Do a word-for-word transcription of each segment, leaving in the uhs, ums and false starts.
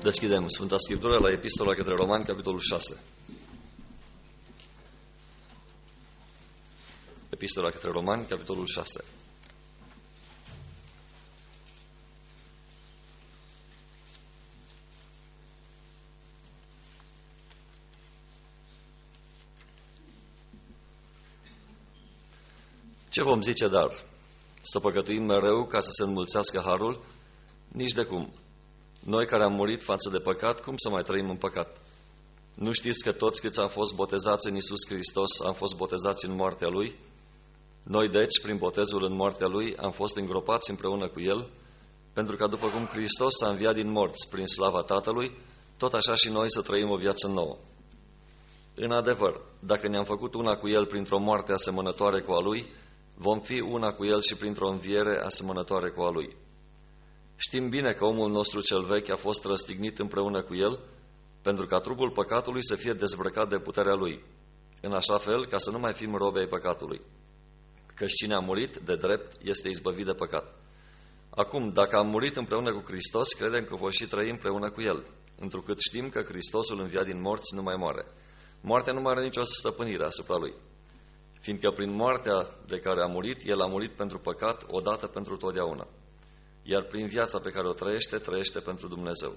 Deschidem Sfânta Scriptură la Epistola către Romani, capitolul șase. Epistola către Romani, capitolul șase. Ce vom zice dar? Să păcătuim mereu ca să se înmulțească harul? Nici de cum. Noi care am murit față de păcat, cum să mai trăim în păcat? Nu știți că toți câți am fost botezați în Iisus Hristos am fost botezați în moartea Lui? Noi deci, prin botezul în moartea Lui, am fost îngropați împreună cu El, pentru că după cum Hristos a înviat din morți prin slava Tatălui, tot așa și noi să trăim o viață nouă. În adevăr, dacă ne-am făcut una cu El printr-o moarte asemănătoare cu a Lui, vom fi una cu El și printr-o înviere asemănătoare cu a Lui. Știm bine că omul nostru cel vechi a fost răstignit împreună cu El, pentru ca trupul păcatului să fie dezbrăcat de puterea Lui, în așa fel ca să nu mai fim robi ai păcatului. Căci cine a murit, de drept, este izbăvit de păcat. Acum, dacă am murit împreună cu Hristos, credem că vom și trăi împreună cu El, întrucât știm că Hristosul înviat din morți nu mai moare. Moartea nu mai are nicio stăpânire asupra Lui, fiindcă prin moartea de care a murit, El a murit pentru păcat, odată pentru totdeauna. Iar prin viața pe care o trăiește, trăiește pentru Dumnezeu.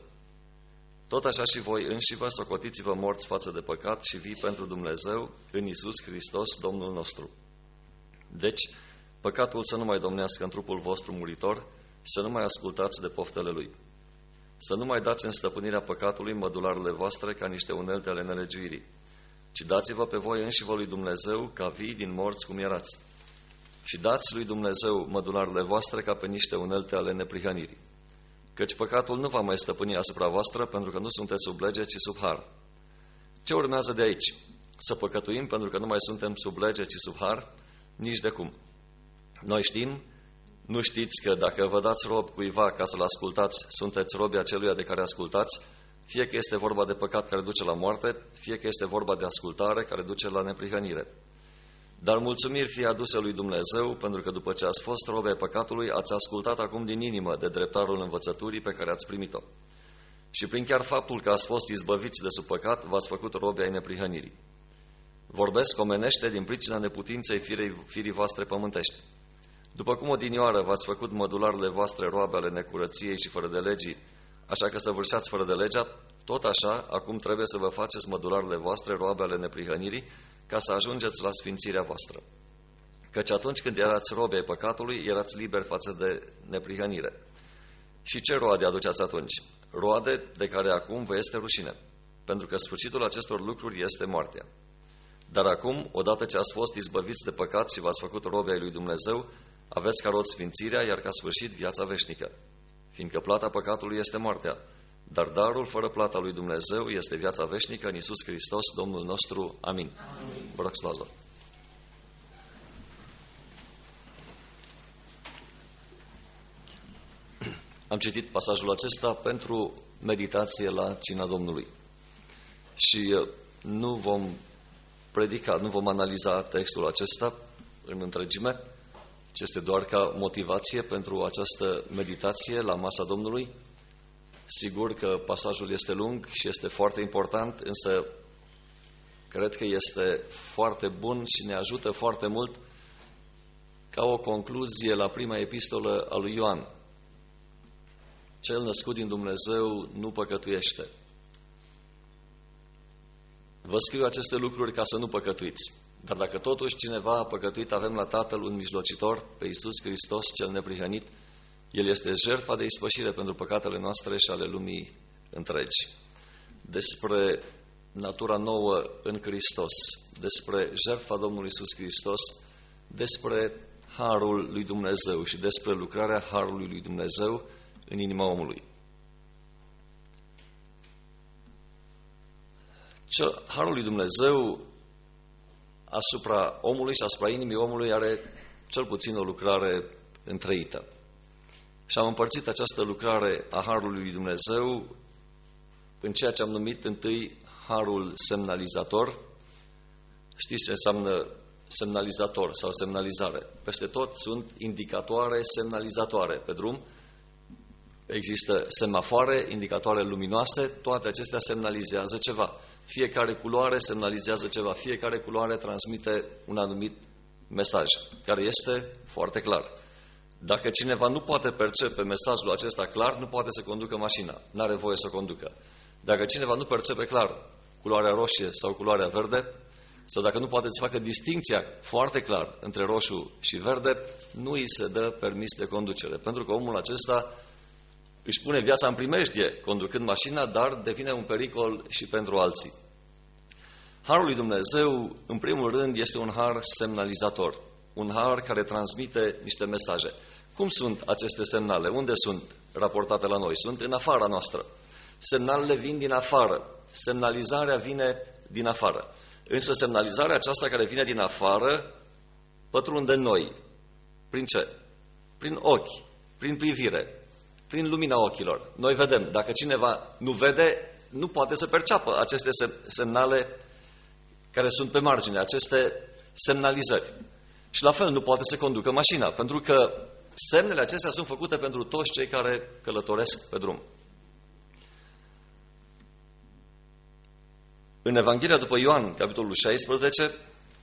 Tot așa și voi înși vă socotiți-vă morți față de păcat și vii pentru Dumnezeu în Iisus Hristos, Domnul nostru. Deci, păcatul să nu mai domnească în trupul vostru muritor și să nu mai ascultați de poftele lui. Să nu mai dați în stăpânirea păcatului mădularele voastre ca niște unelte ale nelegiuirii, ci dați-vă pe voi înși-vă lui Dumnezeu ca vii din morți cum erați. Și dați lui Dumnezeu mădularele voastre ca pe niște unelte ale neprihănirii. Căci păcatul nu va mai stăpâni asupra voastră, pentru că nu sunteți sub lege, ci sub har. Ce urmează de aici? Să păcătuim pentru că nu mai suntem sub lege, ci sub har? Nici de cum. Noi știm, nu știți că dacă vă dați rob cuiva ca să-l ascultați, sunteți robi aceluia de care ascultați, fie că este vorba de păcat care duce la moarte, fie că este vorba de ascultare care duce la neprihănire. Dar mulțumiri fie aduse lui Dumnezeu, pentru că după ce ați fost robi ai păcatului, ați ascultat acum din inimă de dreptarul învățăturii pe care ați primit-o. Și prin chiar faptul că ați fost izbăviți de sub păcat, v-ați făcut robi ai neprihănirii. Vorbesc omenește din pricina neputinței firii, firii voastre pământești. După cum odinioară v-ați făcut mădularele voastre roabe ale necurăției și fără de legii, așa că săvârșeați fără de legea, tot așa, acum trebuie să vă faceți mădularele voastre roabe ale neprihănirii, ca să ajungeți la sfințirea voastră. Căci atunci când erați robi ai păcatului, erați liberi față de neprihănire. Și ce roade aduceați atunci? Roade de care acum vă este rușine, pentru că sfârșitul acestor lucruri este moartea. Dar acum, odată ce ați fost izbăviți de păcat și v-ați făcut robi ai lui Dumnezeu, aveți ca rod sfințirea, iar ca sfârșit viața veșnică. Fiindcă plata păcatului este moartea, dar darul fără plata lui Dumnezeu este viața veșnică în Iisus Hristos, Domnul nostru. Amin. Amin. Vă rog, Slazar. Am citit pasajul acesta pentru meditație la Cina Domnului. Și nu vom predica, nu vom analiza textul acesta în întregime, ci este doar ca motivație pentru această meditație la masa Domnului. Sigur că pasajul este lung și este foarte important, însă cred că este foarte bun și ne ajută foarte mult ca o concluzie la prima epistolă a lui Ioan. Cel născut din Dumnezeu nu păcătuiește. Vă scriu aceste lucruri ca să nu păcătuiți. Dar dacă totuși cineva a păcătuit, avem la Tatăl un mijlocitor, pe Iisus Hristos cel neprihănit. El este jertfa de ispășire pentru păcatele noastre și ale lumii întregi. Despre natura nouă în Hristos, despre jertfa Domnului Iisus Hristos, despre harul lui Dumnezeu și despre lucrarea harului lui Dumnezeu în inima omului. Harul lui Dumnezeu asupra omului și asupra inimii omului are cel puțin o lucrare întreită. Și am împărțit această lucrare a harului lui Dumnezeu în ceea ce am numit întâi harul semnalizator. Știți ce înseamnă semnalizator sau semnalizare? Peste tot sunt indicatoare semnalizatoare pe drum. există semafoare, indicatoare luminoase, toate acestea semnalizează ceva. Fiecare culoare semnalizează ceva, fiecare culoare transmite un anumit mesaj, care este foarte clar. Dacă cineva nu poate percepe mesajul acesta clar, nu poate să conducă mașina, nu are voie să o conducă. Dacă cineva nu percepe clar culoarea roșie sau culoarea verde, sau dacă nu poate să facă distinția foarte clar între roșu și verde, nu îi se dă permis de conducere, pentru că omul acesta își pune viața în primejdie conducând mașina, dar devine un pericol și pentru alții. Harul lui Dumnezeu, în primul rând, este un har semnalizator, un har care transmite niște mesaje. Cum sunt aceste semnale? Unde sunt raportate la noi? Sunt în afara noastră. Semnalele vin din afară. Semnalizarea vine din afară. Însă semnalizarea aceasta care vine din afară pătrunde în noi. Prin ce? Prin ochi, prin privire, prin lumina ochilor. Noi vedem. Dacă cineva nu vede, nu poate să perceapă aceste semnale care sunt pe margine, aceste semnalizări. Și la fel nu poate să conducă mașina, pentru că semnele acestea sunt făcute pentru toți cei care călătoresc pe drum. În Evanghelia după Ioan, capitolul șaisprezece,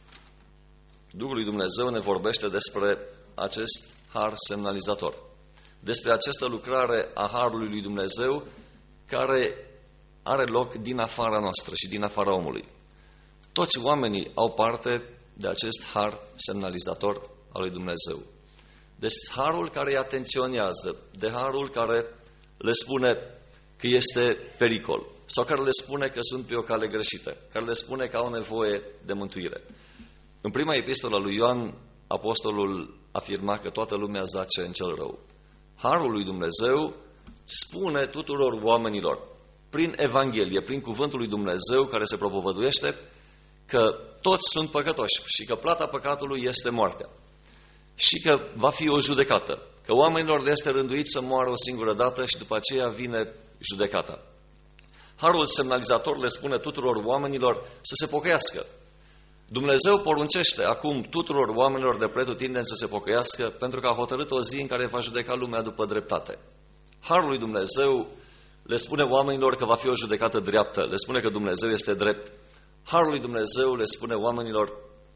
Duhul lui Dumnezeu ne vorbește despre acest har semnalizator, despre această lucrare a harului lui Dumnezeu care are loc din afara noastră și din afara omului. Toți oamenii au parte de acest har semnalizator al lui Dumnezeu. De harul care îi atenționează, de harul care le spune că este pericol sau care le spune că sunt pe o cale greșită, care le spune că au nevoie de mântuire. În prima epistolă a lui Ioan, apostolul afirma că toată lumea zace în cel rău. Harul lui Dumnezeu spune tuturor oamenilor, prin Evanghelie, prin cuvântul lui Dumnezeu care se propovăduiește, că toți sunt păcătoși și că plata păcatului este moartea și că va fi o judecată, că oamenilor le este rânduit să moară o singură dată și după aceea vine judecata. Harul semnalizator le spune tuturor oamenilor să se pocăiască. Dumnezeu poruncește acum tuturor oamenilor de pretutindeni să se pocăiască pentru că a hotărât o zi în care va judeca lumea după dreptate. Harul lui Dumnezeu le spune oamenilor că va fi o judecată dreaptă, le spune că Dumnezeu este drept. Harul lui Dumnezeu le spune oamenilor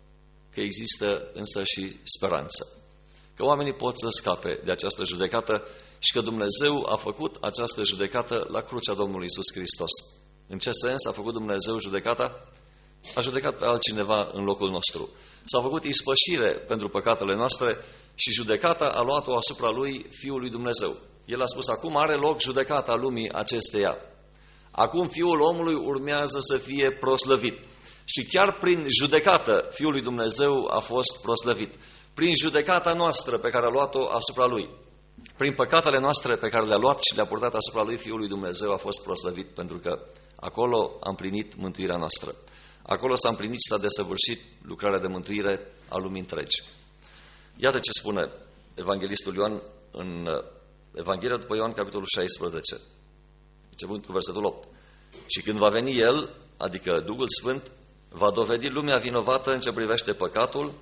că există însă și speranță, că oamenii pot să scape de această judecată și că Dumnezeu a făcut această judecată la crucea Domnului Iisus Hristos. În ce sens a făcut Dumnezeu judecata? A judecat pe altcineva în locul nostru. S-a făcut ispășire pentru păcatele noastre și judecata a luat-o asupra lui Fiul lui Dumnezeu. El a spus, acum are loc judecata lumii acesteia. Acum Fiul omului urmează să fie proslăvit. Și chiar prin judecată Fiul lui Dumnezeu a fost proslăvit. Prin judecata noastră pe care a luat-o asupra lui. Prin păcatele noastre pe care le-a luat și le-a purtat asupra lui Fiul lui Dumnezeu a fost proslăvit. Pentru că acolo a împlinit mântuirea noastră. Acolo s-a împlinit și s-a desăvârșit lucrarea de mântuire a lumii întregi. Iată ce spune Evanghelistul Ioan în Evanghelia după Ioan, capitolul șaisprezece, începând cu versetul opt. Și când va veni El, adică Duhul Sfânt, va dovedi lumea vinovată în ce privește păcatul,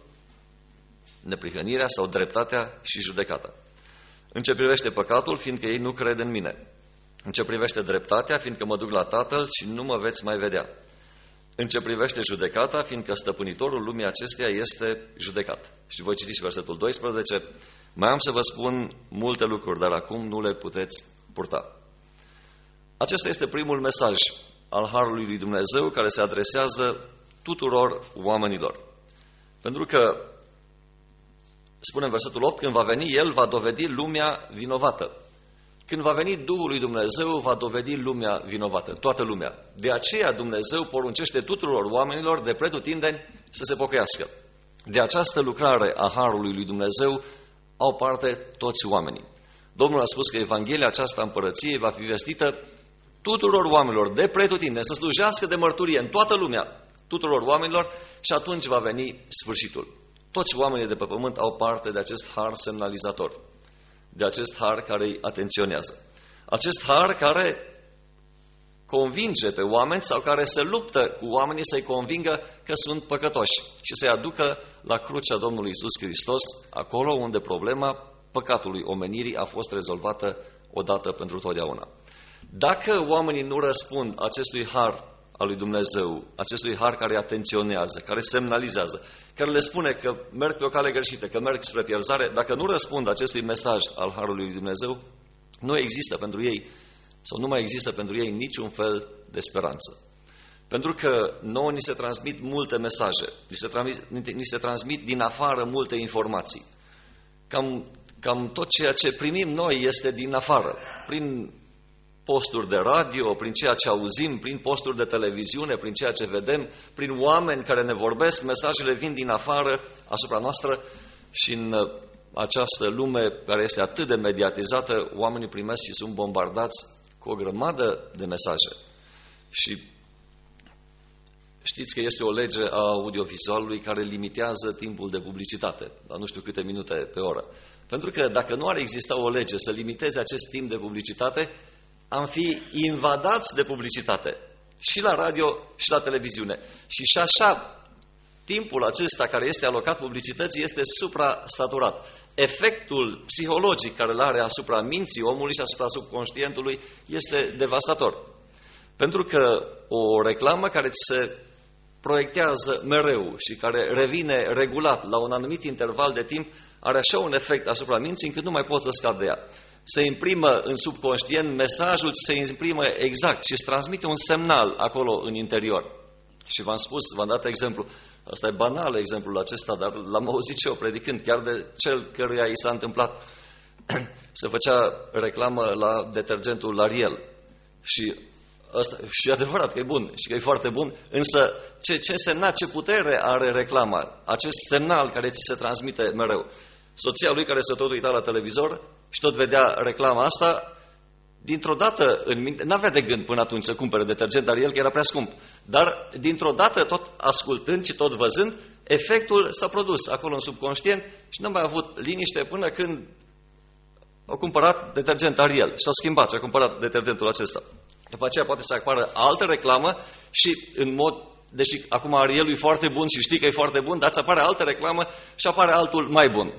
neprihănirea sau dreptatea și judecata. În ce privește păcatul, fiindcă ei nu cred în mine. În ce privește dreptatea, fiindcă mă duc la Tatăl și nu mă veți mai vedea. În ce privește judecata, fiindcă stăpânitorul lumii acesteia este judecat. Și voi citi și versetul doisprezece. Mai am să vă spun multe lucruri, dar acum nu le puteți purta. Acesta este primul mesaj al Harului lui Dumnezeu care se adresează tuturor oamenilor. Pentru că, spune în versetul opt, când va veni El, va dovedi lumea vinovată. Când va veni Duhul lui Dumnezeu, va dovedi lumea vinovată, toată lumea. De aceea Dumnezeu poruncește tuturor oamenilor de pretutindeni să se pocăiască. De această lucrare a Harului lui Dumnezeu au parte toți oamenii. Domnul a spus că Evanghelia aceasta a împărăției va fi vestită tuturor oamenilor de pretutindeni, să slujească de mărturie în toată lumea, tuturor oamenilor, și atunci va veni sfârșitul. Toți oamenii de pe pământ au parte de acest har semnalizator, de acest har care îi atenționează. Acest har care convinge pe oameni sau care se luptă cu oamenii să-i convingă că sunt păcătoși și să-i aducă la crucea Domnului Iisus Hristos, acolo unde problema păcatului omenirii a fost rezolvată odată pentru totdeauna. Dacă oamenii nu răspund acestui har al lui Dumnezeu, acestui har care atenționează, care semnalizează, care le spune că merg pe o cale greșită, că merg spre pierzare, dacă nu răspund acestui mesaj al harului lui Dumnezeu, nu există pentru ei, sau nu mai există pentru ei niciun fel de speranță. Pentru că nouă ni se transmit multe mesaje, ni se transmit, ni se transmit din afară multe informații. Cam, cam tot ceea ce primim noi este din afară, prin posturi de radio, prin ceea ce auzim, prin posturi de televiziune, prin ceea ce vedem, prin oameni care ne vorbesc, mesajele vin din afară asupra noastră și în această lume care este atât de mediatizată, oamenii primesc și sunt bombardați cu o grămadă de mesaje. Și știți că este o lege a audiovizualului care limitează timpul de publicitate, la nu știu câte minute pe oră. Pentru că dacă nu ar exista o lege să limiteze acest timp de publicitate, am fi invadați de publicitate și la radio și la televiziune. Și și așa, timpul acesta care este alocat publicității este supra-saturat. Efectul psihologic care îl are asupra minții omului și asupra subconștientului este devastator. Pentru că o reclamă care se proiectează mereu și care revine regulat la un anumit interval de timp are așa un efect asupra minții încât nu mai poți să scapi de ea. Se imprimă în subconștient mesajul, se imprimă exact și îți transmite un semnal acolo în interior. Și v-am spus, v-am dat exemplu, ăsta e banal exemplul acesta, dar l-am auzit și eu predicând, chiar de cel căruia i s-a întâmplat. Se făcea reclamă la detergentul Ariel și ăsta, și e adevărat că e bun și că e foarte bun, însă ce, ce însemna, ce putere are reclama, acest semnal care ți se transmite mereu. Soția lui care se tot uita la televizor și tot vedea reclama asta, dintr-o dată în minte, n-avea de gând până atunci să cumpere detergent Ariel, că era prea scump, dar dintr-o dată, tot ascultând și tot văzând, efectul s-a produs acolo în subconștient și n-a mai avut liniște până când a cumpărat detergent Ariel și s-a schimbat și a cumpărat detergentul acesta. După aceea poate să apară altă reclamă și în mod, deși acum Arielul e foarte bun și știi că e foarte bun, dar îți apare altă reclamă și apare altul mai bun.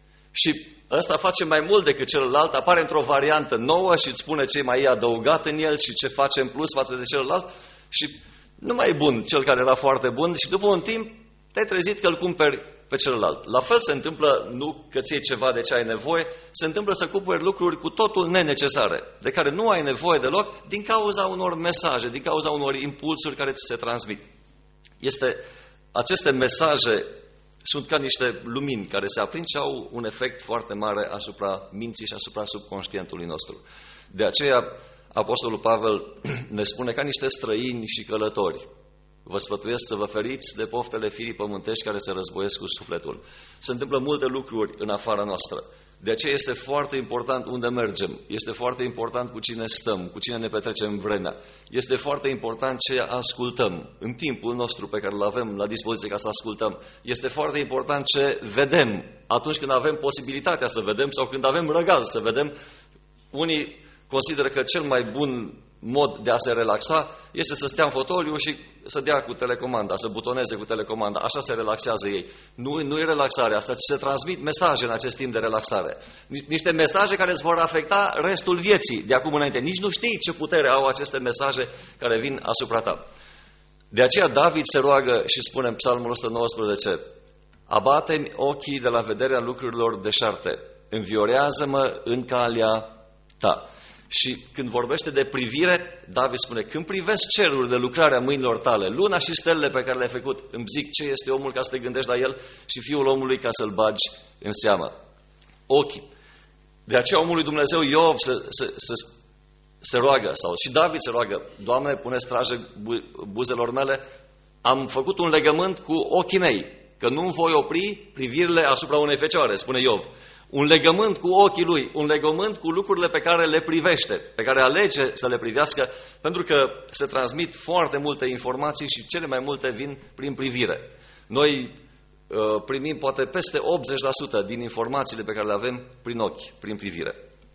Și ăsta face mai mult decât celălalt, apare într-o variantă nouă și îți spune ce mai e adăugat în el și ce face în plus față de celălalt și nu mai e bun cel care era foarte bun și după un timp te-ai trezit că îl cumperi pe celălalt. La fel se întâmplă, nu că ți iei ceva de ce ai nevoie, se întâmplă să cumperi lucruri cu totul nenecesare, de care nu ai nevoie deloc din cauza unor mesaje, din cauza unor impulsuri care ți se transmit. Este, aceste mesaje sunt ca niște lumini care se aprind și au un efect foarte mare asupra minții și asupra subconștientului nostru. De aceea, Apostolul Pavel ne spune ca niște străini și călători: vă sfătuiesc să vă feriți de poftele firii pământești care se războiesc cu sufletul. Se întâmplă multe lucruri în afara noastră. De aceea este foarte important unde mergem. Este foarte important cu cine stăm, cu cine ne petrecem vremea. Este foarte important ce ascultăm în timpul nostru pe care îl avem la dispoziție ca să ascultăm. Este foarte important ce vedem atunci când avem posibilitatea să vedem sau când avem răgaz să vedem. Unii consideră că cel mai bun mod de a se relaxa este să stea în fotoliu și să dea cu telecomanda, să butoneze cu telecomanda. Așa se relaxează ei. Nu, nu e relaxare asta, ci se transmit mesaje în acest timp de relaxare. Niște mesaje care îți vor afecta restul vieții de acum înainte. Nici nu știi ce putere au aceste mesaje care vin asupra ta. De aceea David se roagă și spune în Psalmul o sută nouăsprezece: abate-mi ochii de la vederea lucrurilor deșarte, înviorează-mă în calea ta. Și când vorbește de privire, David spune: când privesc cerul de lucrarea mâinilor tale, luna și stelele pe care le-ai făcut, îmi zic ce este omul ca să te gândești la el și fiul omului ca să-l bagi în seamă. Ochii. De aceea omul lui Dumnezeu Iov se, se, se, se roagă, sau și David se roagă: Doamne, pune strajă buzelor mele, am făcut un legământ cu ochii mei, că nu voi opri privirile asupra unei fecioare, spune Iov. Un legământ cu ochii lui, un legământ cu lucrurile pe care le privește, pe care alege să le privească, pentru că se transmit foarte multe informații și cele mai multe vin prin privire. Noi uh, primim poate peste optzeci la sută din informațiile pe care le avem prin ochi, prin privire.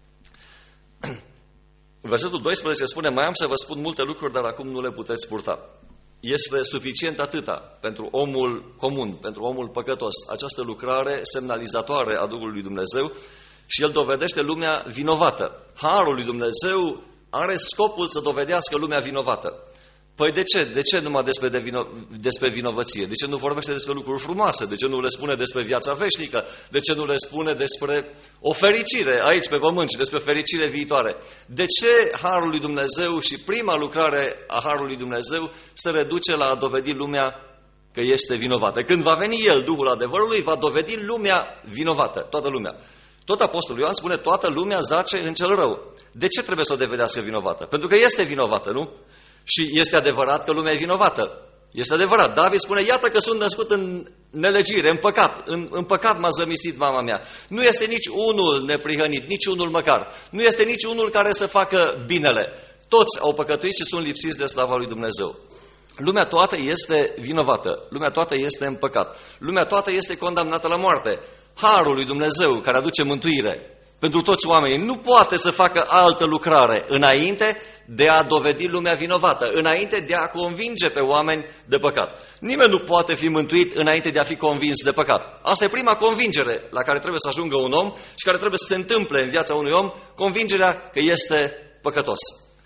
Versetul doisprezece spune: mai am să vă spun multe lucruri, dar acum nu le puteți purta. Este suficient atâta pentru omul comun, pentru omul păcătos, această lucrare semnalizatoare a Duhului lui Dumnezeu și el dovedește lumea vinovată. Harul lui Dumnezeu are scopul să dovedească lumea vinovată. Păi de ce? De ce numai despre, de vino, despre vinovăție? De ce nu vorbește despre lucruri frumoase? De ce nu le spune despre viața veșnică? De ce nu le spune despre o fericire aici pe pământ și despre fericire viitoare? De ce Harul lui Dumnezeu și prima lucrare a Harului lui Dumnezeu se reduce la a dovedi lumea că este vinovată? Când va veni El, Duhul adevărului, va dovedi lumea vinovată, toată lumea. Tot Apostolul Ioan spune, toată lumea zace în cel rău. De ce trebuie să o dovedească vinovată? Pentru că este vinovată, nu? Și este adevărat că lumea e vinovată. Este adevărat. David spune, iată că sunt născut în nelegire, în păcat. În, în păcat m-a zămislit mama mea. Nu este nici unul neprihănit, nici unul măcar. Nu este nici unul care să facă binele. Toți au păcătuit și sunt lipsiți de slava lui Dumnezeu. Lumea toată este vinovată. Lumea toată este în păcat. Lumea toată este condamnată la moarte. Harul lui Dumnezeu care aduce mântuire pentru toți oamenii nu poate să facă altă lucrare înainte de a dovedi lumea vinovată, înainte de a convinge pe oameni de păcat. Nimeni nu poate fi mântuit înainte de a fi convins de păcat. Asta e prima convingere la care trebuie să ajungă un om și care trebuie să se întâmple în viața unui om, convingerea că este păcătos.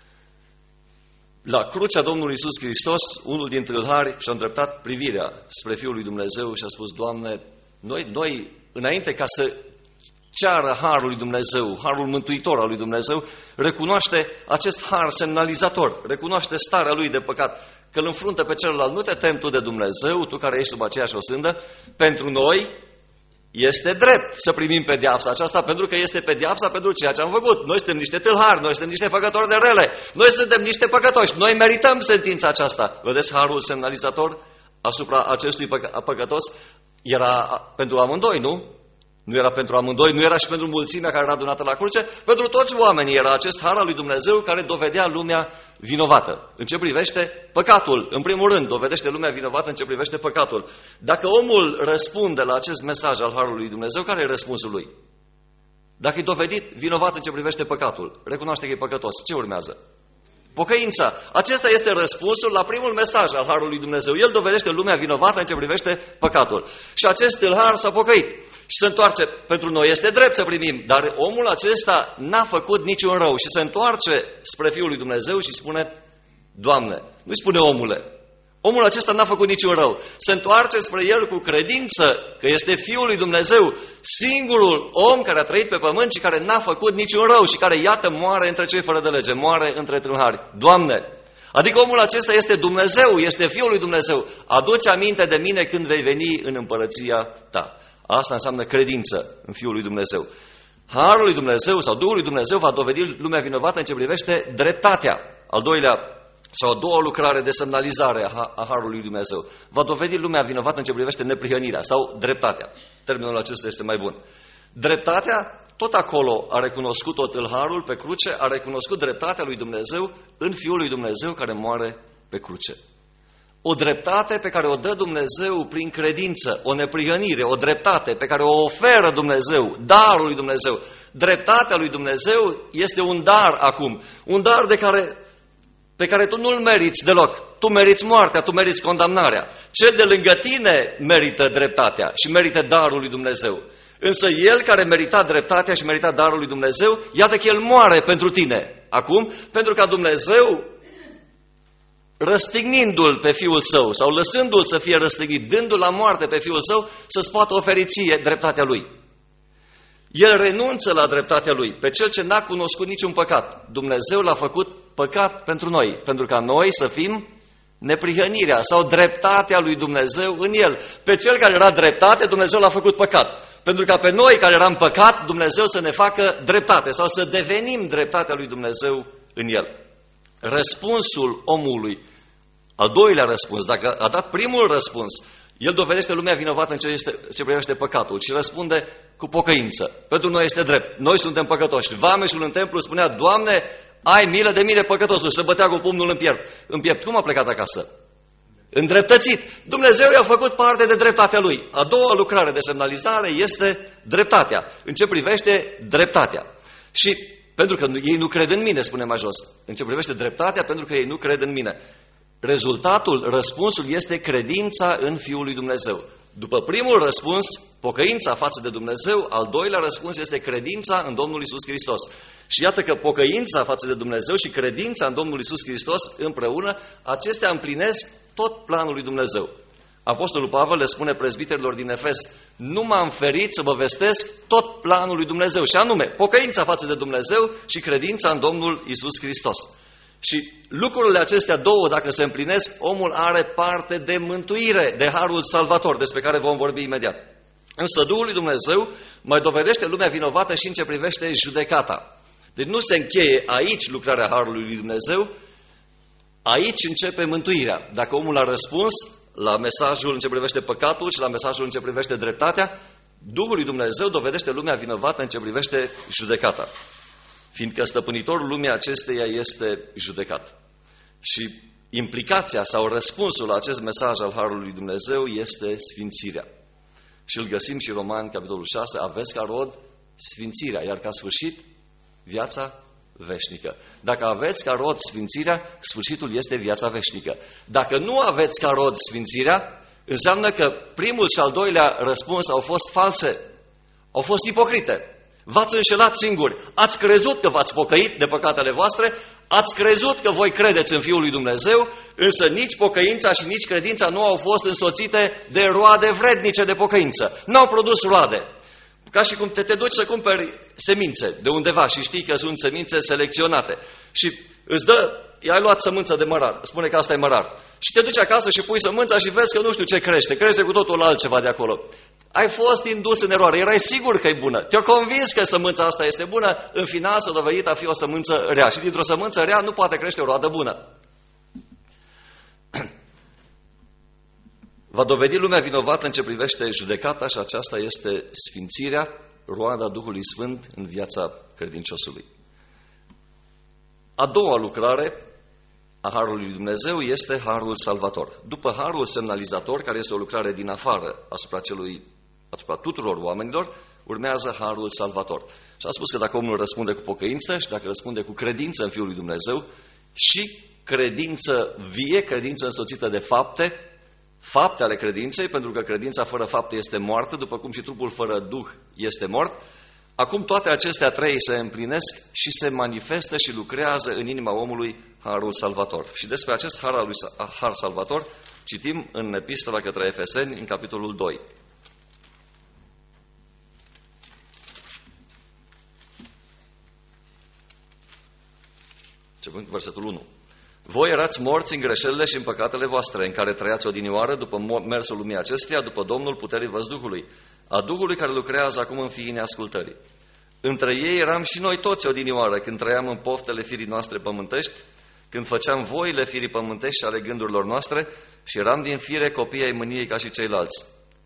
La crucea Domnului Iisus Hristos, unul din tâlhari și-a îndreptat privirea spre Fiul lui Dumnezeu și a spus, Doamne, noi, noi înainte ca să ceară Harul lui Dumnezeu, Harul mântuitor al lui Dumnezeu, recunoaște acest har semnalizator, recunoaște starea lui de păcat, că îl înfruntă pe celălalt. Nu te temi tu de Dumnezeu, tu care ești sub aceeași osândă, pentru noi este drept să primim pedeapsa aceasta, pentru că este pedeapsa pentru ceea ce am făcut. Noi suntem niște tâlhari, noi suntem niște făcători de rele, noi suntem niște păcătoși, noi merităm sentința aceasta. Vedeți harul semnalizator asupra acestui păc- păcătos? Era pentru amândoi, nu? Nu era pentru amândoi, nu era și pentru mulțimea care era adunată la cruce, pentru toți oamenii era acest har al lui Dumnezeu care dovedea lumea vinovată. În ce privește păcatul, în primul rând, dovedește lumea vinovată în ce privește păcatul. Dacă omul răspunde la acest mesaj al harului lui Dumnezeu, care e răspunsul lui? Dacă e dovedit vinovat în ce privește păcatul, recunoaște că e păcătos, ce urmează? Pocăința. Acesta este răspunsul la primul mesaj al harului lui Dumnezeu. El dovedește lumea vinovată în ce privește păcatul. Și acest tâlhar s-a pocăit și se întoarce. Pentru noi este drept să primim, dar omul acesta n-a făcut niciun rău și se întoarce spre Fiul lui Dumnezeu și spune, Doamne, nu-i spune omule, omul acesta n-a făcut niciun rău. Se întoarce spre el cu credință că este Fiul lui Dumnezeu, singurul om care a trăit pe pământ și care n-a făcut niciun rău și care, iată, moare între cei fără de lege, moare între tâlhari. Doamne, adică omul acesta este Dumnezeu, este Fiul lui Dumnezeu. Adu-ți aminte de mine când vei veni în împărăția ta. Asta înseamnă credință în Fiul lui Dumnezeu. Harul lui Dumnezeu sau Duhul lui Dumnezeu va dovedi lumea vinovată în ce privește dreptatea. Al doilea sau a doua lucrare de semnalizare a Harului lui Dumnezeu. Va dovedi lumea vinovată în ce privește neprihănirea sau dreptatea. Termenul acesta este mai bun. Dreptatea, tot acolo a recunoscut-o tâlharul pe cruce, a recunoscut dreptatea lui Dumnezeu în Fiul lui Dumnezeu care moare pe cruce. O dreptate pe care o dă Dumnezeu prin credință, o neprihănire, o dreptate pe care o oferă Dumnezeu, darul lui Dumnezeu. Dreptatea lui Dumnezeu este un dar acum, un dar de care... pe care tu nu-l meriți deloc. Tu meriți moartea, tu meriți condamnarea. Cel de lângă tine merită dreptatea și merită darul lui Dumnezeu. Însă el care merita dreptatea și merita darul lui Dumnezeu, iată că el moare pentru tine. Acum, pentru ca Dumnezeu, răstignindu-l pe Fiul Său sau lăsându-l să fie răstignit, dându-l la moarte pe Fiul Său, să-ți poată oferi ție dreptatea lui. El renunță la dreptatea lui. Pe cel ce n-a cunoscut niciun păcat, Dumnezeu l-a făcut păcat pentru noi, pentru ca noi să fim neprihănirea sau dreptatea lui Dumnezeu în el. Pe cel care era dreptate, Dumnezeu l-a făcut păcat. Pentru ca pe noi care eram păcat, Dumnezeu să ne facă dreptate sau să devenim dreptatea lui Dumnezeu în el. Răspunsul omului, al doilea răspuns, dacă a dat primul răspuns, el dovedește lumea vinovată în ce, este, ce privește păcatul și răspunde cu pocăință. Pentru noi este drept. Noi suntem păcătoși. Vameșul în templu spunea, Doamne, ai milă de mine păcătosul, și se bătea cu pumnul în piept. În piept. Cum a plecat acasă? Îndreptățit. Dumnezeu i-a făcut parte de dreptatea lui. A doua lucrare de semnalizare este dreptatea. În ce privește dreptatea. Și pentru că ei nu cred în mine, spune mai jos. În ce privește dreptatea, pentru că ei nu cred în mine. Rezultatul, răspunsul este credința în Fiul lui Dumnezeu. după primul răspuns, pocăința față de Dumnezeu, al doilea răspuns este credința în Domnul Iisus Hristos. Și iată că pocăința față de Dumnezeu și credința în Domnul Iisus Hristos împreună, acestea împlinesc tot planul lui Dumnezeu. Apostolul Pavel le spune prezbiterilor din Efes: nu m-am ferit să vă vestesc tot planul lui Dumnezeu, și anume pocăința față de Dumnezeu și credința în Domnul Iisus Hristos. Și lucrurile acestea două, dacă se împlinesc, omul are parte de mântuire, de harul salvator, despre care vom vorbi imediat. Însă Duhul lui Dumnezeu mai dovedește lumea vinovată și în ce privește judecata. Deci nu se încheie aici lucrarea harului lui Dumnezeu, aici începe mântuirea. Dacă omul a răspuns la mesajul în ce privește păcatul și la mesajul în ce privește dreptatea, Duhul lui Dumnezeu dovedește lumea vinovată în ce privește judecata, fiindcă stăpânitorul lumii acesteia este judecat. Și implicația sau răspunsul la acest mesaj al harului lui Dumnezeu este sfințirea. Și îl găsim și Romani, capitolul șase, aveți ca rod sfințirea, iar ca sfârșit viața veșnică. Dacă aveți ca rod sfințirea, sfârșitul este viața veșnică. Dacă nu aveți ca rod sfințirea, înseamnă că primul și al doilea răspuns au fost false, au fost ipocrite. V-ați înșelat singuri, ați crezut că v-ați pocăit de păcatele voastre, ați crezut că voi credeți în Fiul lui Dumnezeu, însă nici pocăința și nici credința nu au fost însoțite de roade vrednice de pocăință. N-au produs roade. Ca și cum te, te duci să cumperi semințe de undeva și știi că sunt semințe selecționate și îți dă, i-ai luat sămânță de mărar, spune că asta e mărar, și te duci acasă și pui sămânța și vezi că nu știu ce crește, crește cu totul altceva de acolo. Ai fost indus în eroare, erai sigur că e bună, te-a convins că sămânța asta este bună, în final s-a dovedit a fi o sămânță rea și dintr-o sămânță rea nu poate crește o roadă bună. Va dovedi lumea vinovată în ce privește judecata și aceasta este sfințirea, roada Duhului Sfânt în viața credinciosului. A doua lucrare a harului lui Dumnezeu este harul salvator. După harul semnalizator, care este o lucrare din afară asupra celui, asupra tuturor oamenilor, urmează harul salvator. Și am spus că dacă omul răspunde cu pocăință și dacă răspunde cu credință în Fiul lui Dumnezeu și credință vie, credință însoțită de fapte, fapte ale credinței, pentru că credința fără fapte este moartă, după cum și trupul fără duh este mort. Acum toate acestea trei se împlinesc și se manifestă și lucrează în inima omului harul salvator. Și despre acest har, al lui, har salvator citim în epistola către Efeseni, în capitolul doi. Începând cu versetul unu. Voi erați morți în greșelile și în păcatele voastre, în care trăiați odinioară după mersul lumii acesteia, după Domnul puterii văzduhului, a Duhului care lucrează acum în fiii neascultării. Între ei eram și noi toți odinioară, când trăiam în poftele firii noastre pământești, când făceam voile firii pământești și ale gândurilor noastre și eram din fire copii ai mâniei ca și ceilalți.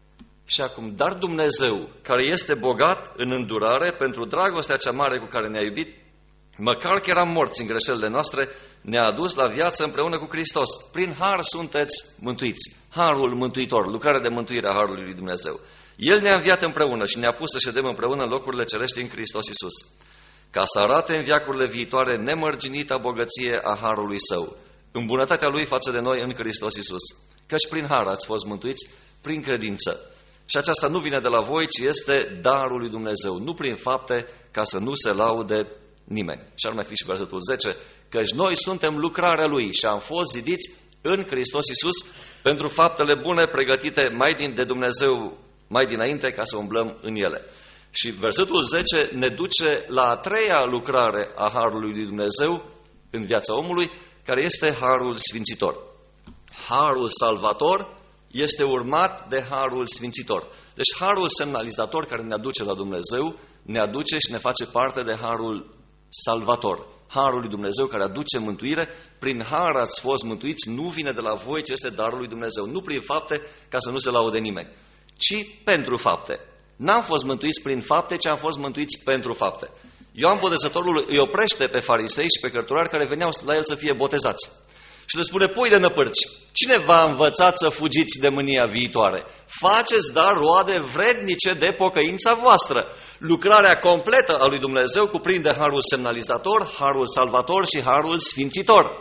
Și acum, dar Dumnezeu, care este bogat în îndurare pentru dragostea cea mare cu care ne-a iubit, măcar că eram morți în greșelile noastre, ne-a adus la viață împreună cu Hristos. Prin har sunteți mântuiți. Harul mântuitor, lucrarea de mântуire a harului lui Dumnezeu. El ne-a înviat împreună și ne-a pus să ședem împreună în locurile cerești în Hristos Iisus, ca să arate în veacurile viitoare nemărginita bogăție a harului Său, în bunătatea Lui față de noi în Hristos Iisus. Căci prin har ați fost mântuiți, prin credință. Și aceasta nu vine de la voi, ci este darul lui Dumnezeu, nu prin fapte, ca să nu se laude nimeni. Și ar mai fi și versetul zece, căci noi suntem lucrarea Lui și am fost zidiți în Hristos Iisus pentru faptele bune pregătite mai din de Dumnezeu mai dinainte ca să umblăm în ele. Și versetul zece ne duce la a treia lucrare a harului lui Dumnezeu în viața omului, care este harul sfințitor. Harul salvator este urmat de harul sfințitor. Deci harul semnalizator care ne aduce la Dumnezeu, ne aduce și ne face parte de harul salvator. Harul lui Dumnezeu care aduce mântuire. Prin har ați fost mântuiți, nu vine de la voi, ci este darul lui Dumnezeu. Nu prin fapte, ca să nu se laude nimeni, ci pentru fapte. N-am fost mântuiți prin fapte, ci am fost mântuiți pentru fapte. Ioan Botezătorul îi oprește pe farisei și pe cărturari care veneau la el să fie botezați. Și le spune, pui de năpârci, cine v-a învățat să fugiți de mânia viitoare? Faceți, dar, roade vrednice de pocăința voastră. Lucrarea completă a lui Dumnezeu cuprinde harul semnalizator, harul salvator și harul sfințitor.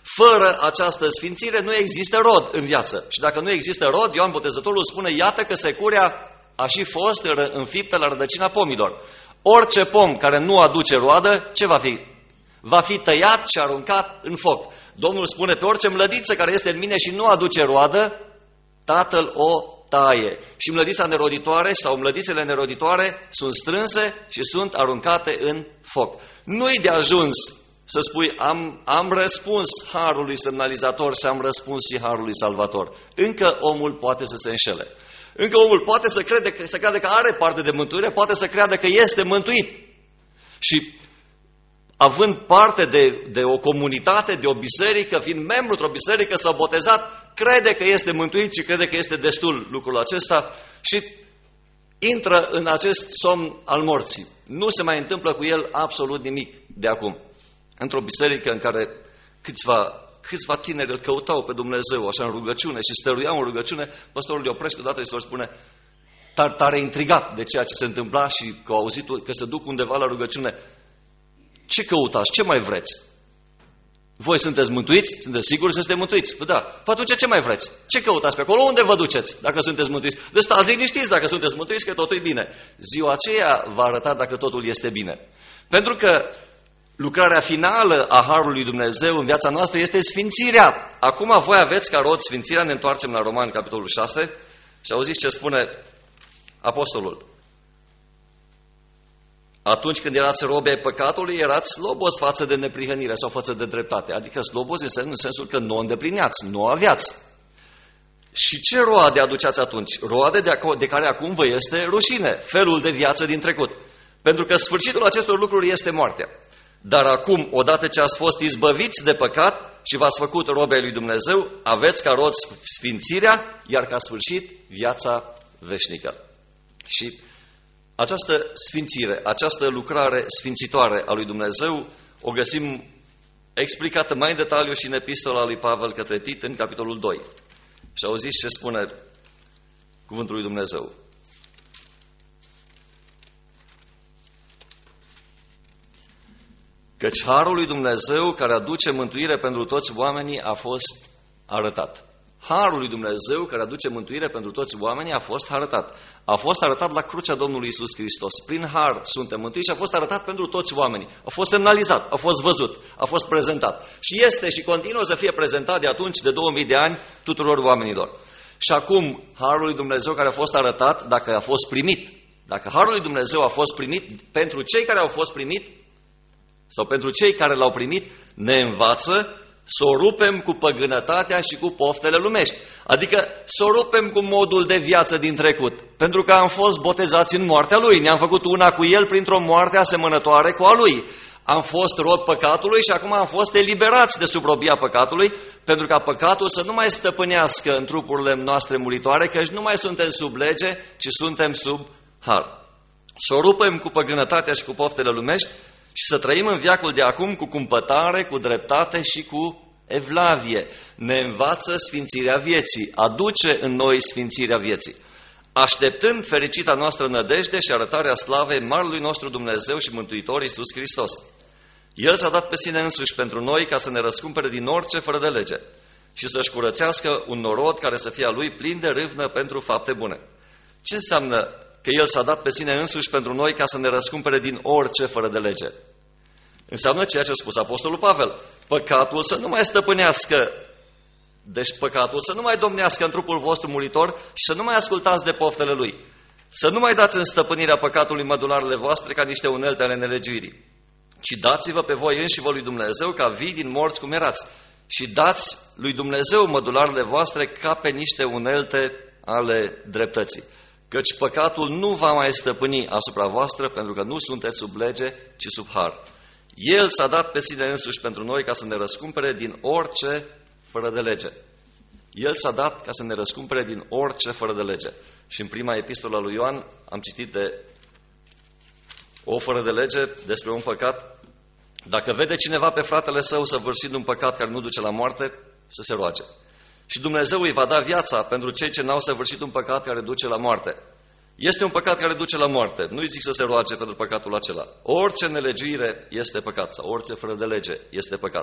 Fără această sfințire nu există rod în viață. Și dacă nu există rod, Ioan Botezătorul spune, iată că securea a și fost înfiptă la rădăcina pomilor. Orice pom care nu aduce roadă, ce va fi? Va fi tăiat și aruncat în foc. Domnul spune, pe orice mlădiță care este în mine și nu aduce roadă, Tatăl o taie. Și mlădița neroditoare sau mlădițele neroditoare sunt strânse și sunt aruncate în foc. Nu-i de ajuns să spui, am, am răspuns harului semnalizator și am răspuns și harului salvator. Încă omul poate să se înșele. Încă omul poate să crede, să crede că are parte de mântuire, poate să creadă că este mântuit. Și având parte de, de o comunitate, de o biserică, fiind membru într-o biserică, s-a botezat, crede că este mântuit și crede că este destul lucrul acesta și intră în acest somn al morții. Nu se mai întâmplă cu el absolut nimic de acum. Într-o biserică în care câțiva, câțiva tineri îl căutau pe Dumnezeu, așa în rugăciune și stăruiau în rugăciune, păstorul îi oprește odată și se spune, tare, tare intrigat de ceea ce se întâmpla și că au auzit că se duc undeva la rugăciune. Ce căutați? Ce mai vreți? Voi sunteți mântuiți? Sunteți siguri să sunteți mântuiți? Păi da. Păi atunci ce mai vreți? Ce căutați pe acolo? Unde vă duceți dacă sunteți mântuiți? Deci stați liniștiți dacă sunteți mântuiți, că totul e bine. Ziua aceea va arăta dacă totul este bine. Pentru că lucrarea finală a Harului lui Dumnezeu în viața noastră este sfințirea. Acum voi aveți ca rod sfințirea. Ne întoarcem la Romani, capitolul șase, și auziți ce spune apostolul. Atunci când erați robi ai păcatului, erați slobos față de neprihănire sau față de dreptate. Adică slobos în sensul că nu o îndeplineați, nu o aveați. Și ce roade aduceați atunci? Roade de, de care acum vă este rușine, felul de viață din trecut. Pentru că sfârșitul acestor lucruri este moartea. Dar acum, odată ce ați fost izbăviți de păcat și v-ați făcut robi ai lui Dumnezeu, aveți ca rod sfințirea, iar ca sfârșit viața veșnică. Și această sfințire, această lucrare sfințitoare a lui Dumnezeu o găsim explicată mai în detaliu și în epistola lui Pavel către Tit, în capitolul doi. Și auziți ce spune cuvântul lui Dumnezeu. Căci harul lui Dumnezeu care aduce mântuire pentru toți oamenii a fost arătat. Harul lui Dumnezeu care aduce mântuire pentru toți oamenii a fost arătat. A fost arătat la crucea Domnului Iisus Hristos. Prin har suntem mântuiți și a fost arătat pentru toți oamenii. A fost semnalizat, a fost văzut, a fost prezentat. Și este și continuă să fie prezentat de atunci, de două mii de ani, tuturor oamenilor. Și acum, harul lui Dumnezeu care a fost arătat, dacă a fost primit, dacă harul lui Dumnezeu a fost primit, pentru cei care au fost primit, sau pentru cei care l-au primit, ne învață să o rupem cu păgânătatea și cu poftele lumești. Adică să o rupem cu modul de viață din trecut. Pentru că am fost botezați în moartea Lui. Ne-am făcut una cu El printr-o moarte asemănătoare cu a Lui. Am fost rob păcatului și acum am fost eliberați de sub robia păcatului, pentru ca păcatul să nu mai stăpânească în trupurile noastre muritoare, căci nu mai suntem sub lege, ci suntem sub har. Să o rupem cu păgânătatea și cu poftele lumești, și să trăim în veacul de acum cu cumpătare, cu dreptate și cu evlavie. Ne învață sfințirea vieții, aduce în noi sfințirea vieții. Așteptând fericita noastră nădejde și arătarea slavei Marelui nostru Dumnezeu și Mântuitor Iisus Hristos. El s-a dat pe sine însuși pentru noi ca să ne răscumpere din orice fără de lege și să-și curățească un norod care să fie a Lui plin de râvnă pentru fapte bune. Ce înseamnă că El s-a dat pe sine însuși pentru noi ca să ne răscumpere din orice fără de lege? Înseamnă ceea ce a spus Apostolul Pavel. Păcatul să nu mai stăpânească, deci păcatul să nu mai domnească în trupul vostru muritor și să nu mai ascultați de poftele lui. Să nu mai dați în stăpânirea păcatului mădularele voastre ca niște unelte ale nelegiuirii, ci dați-vă pe voi înși vă lui Dumnezeu ca vii din morți cum erați și dați lui Dumnezeu mădularele voastre ca pe niște unelte ale dreptății. Căci păcatul nu va mai stăpâni asupra voastră, pentru că nu sunteți sub lege, ci sub har. El s-a dat pe sine însuși pentru noi ca să ne răscumpere din orice fără de lege. El s-a dat ca să ne răscumpere din orice fără de lege. Și în prima epistolă lui Ioan am citit de o fără de lege, despre un păcat. Dacă vede cineva pe fratele său săvârșind un păcat care nu duce la moarte, să se roage. Și Dumnezeu îi va da viața pentru cei ce n-au săvârșit un păcat care duce la moarte. Este un păcat care duce la moarte. Nu-i zic să se roage pentru păcatul acela. Orice nelegiuire este păcat sau orice fără de lege este păcat.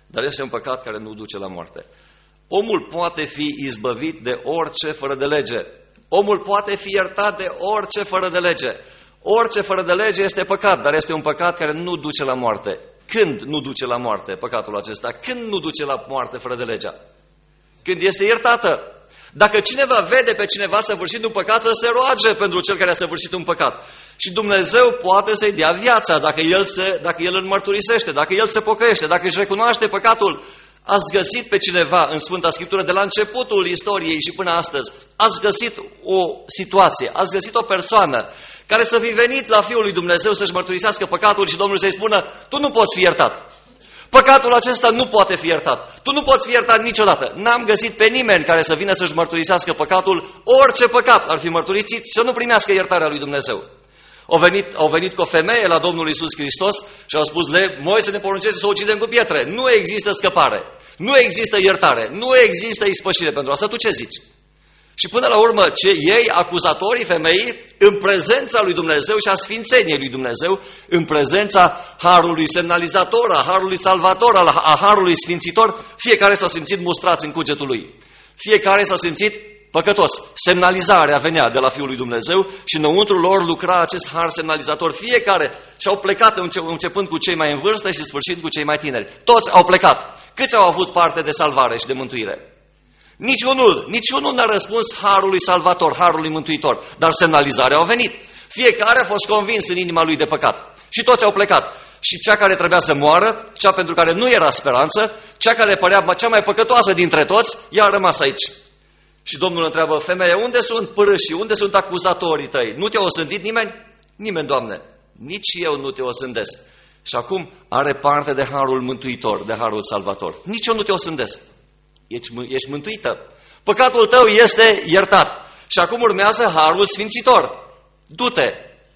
dar este un păcat care nu duce la moarte. Omul poate fi izbăvit de orice fără de lege. Omul poate fi iertat de orice fără de lege. Orice fără de lege este păcat, dar este un păcat care nu duce la moarte. Când nu duce la moarte păcatul acesta? Când nu duce la moarte fără de legea? Când este iertată. Dacă cineva vede pe cineva săvârșind un păcat, să se roage pentru cel care a săvârșit un păcat. Și Dumnezeu poate să-i dea viața dacă el, se, dacă el îl mărturisește, dacă el se pocăiește, dacă își recunoaște păcatul. Ați găsit pe cineva în Sfânta Scriptură de la începutul istoriei și până astăzi, ați găsit o situație, ați găsit o persoană care să fi venit la Fiul lui Dumnezeu să-și mărturisească păcatul și Domnul să-i spună: tu nu poți fi iertat. Păcatul acesta nu poate fi iertat. Tu nu poți fi iertat niciodată. N-am găsit pe nimeni care să vină să-și mărturisească păcatul, orice păcat ar fi mărturisit, să nu primească iertarea lui Dumnezeu. Au venit, au venit cu o femeie la Domnul Iisus Hristos și au spus: le, Moise ne poruncește să o ucidem cu pietre. Nu există scăpare, nu există iertare, nu există ispășire pentru asta. Tu ce zici? Și până la urmă, ce ei, acuzatorii femeii, în prezența lui Dumnezeu și a sfințeniei lui Dumnezeu, în prezența harului semnalizator, a harului salvator, a harului sfințitor, fiecare s-a simțit mustrați în cugetul lui. Fiecare s-a simțit păcătos. Semnalizarea venea de la Fiul lui Dumnezeu și înăuntru lor lucra acest har semnalizator. Fiecare și-au plecat începând cu cei mai în vârstă și sfârșind cu cei mai tineri. Toți au plecat. Câți au avut parte de salvare și de mântuire? Niciunul, niciunul n-a răspuns harului salvator, harului mântuitor, dar semnalizarea a venit. Fiecare a fost convins în inima lui de păcat și toți au plecat. Și cea care trebuia să moară, cea pentru care nu era speranță, cea care părea cea mai păcătoasă dintre toți, ea a rămas aici. Și Domnul întreabă: femeie, unde sunt părâșii, unde sunt acuzatorii tăi? Nu te-a osândit nimeni? Nimeni, Doamne, nici eu nu te osândesc. Și acum are parte de harul mântuitor, de harul salvator. Nici eu nu te osândesc. Ești, ești mântuită. Păcatul tău este iertat. Și acum urmează harul sfințitor. Du-te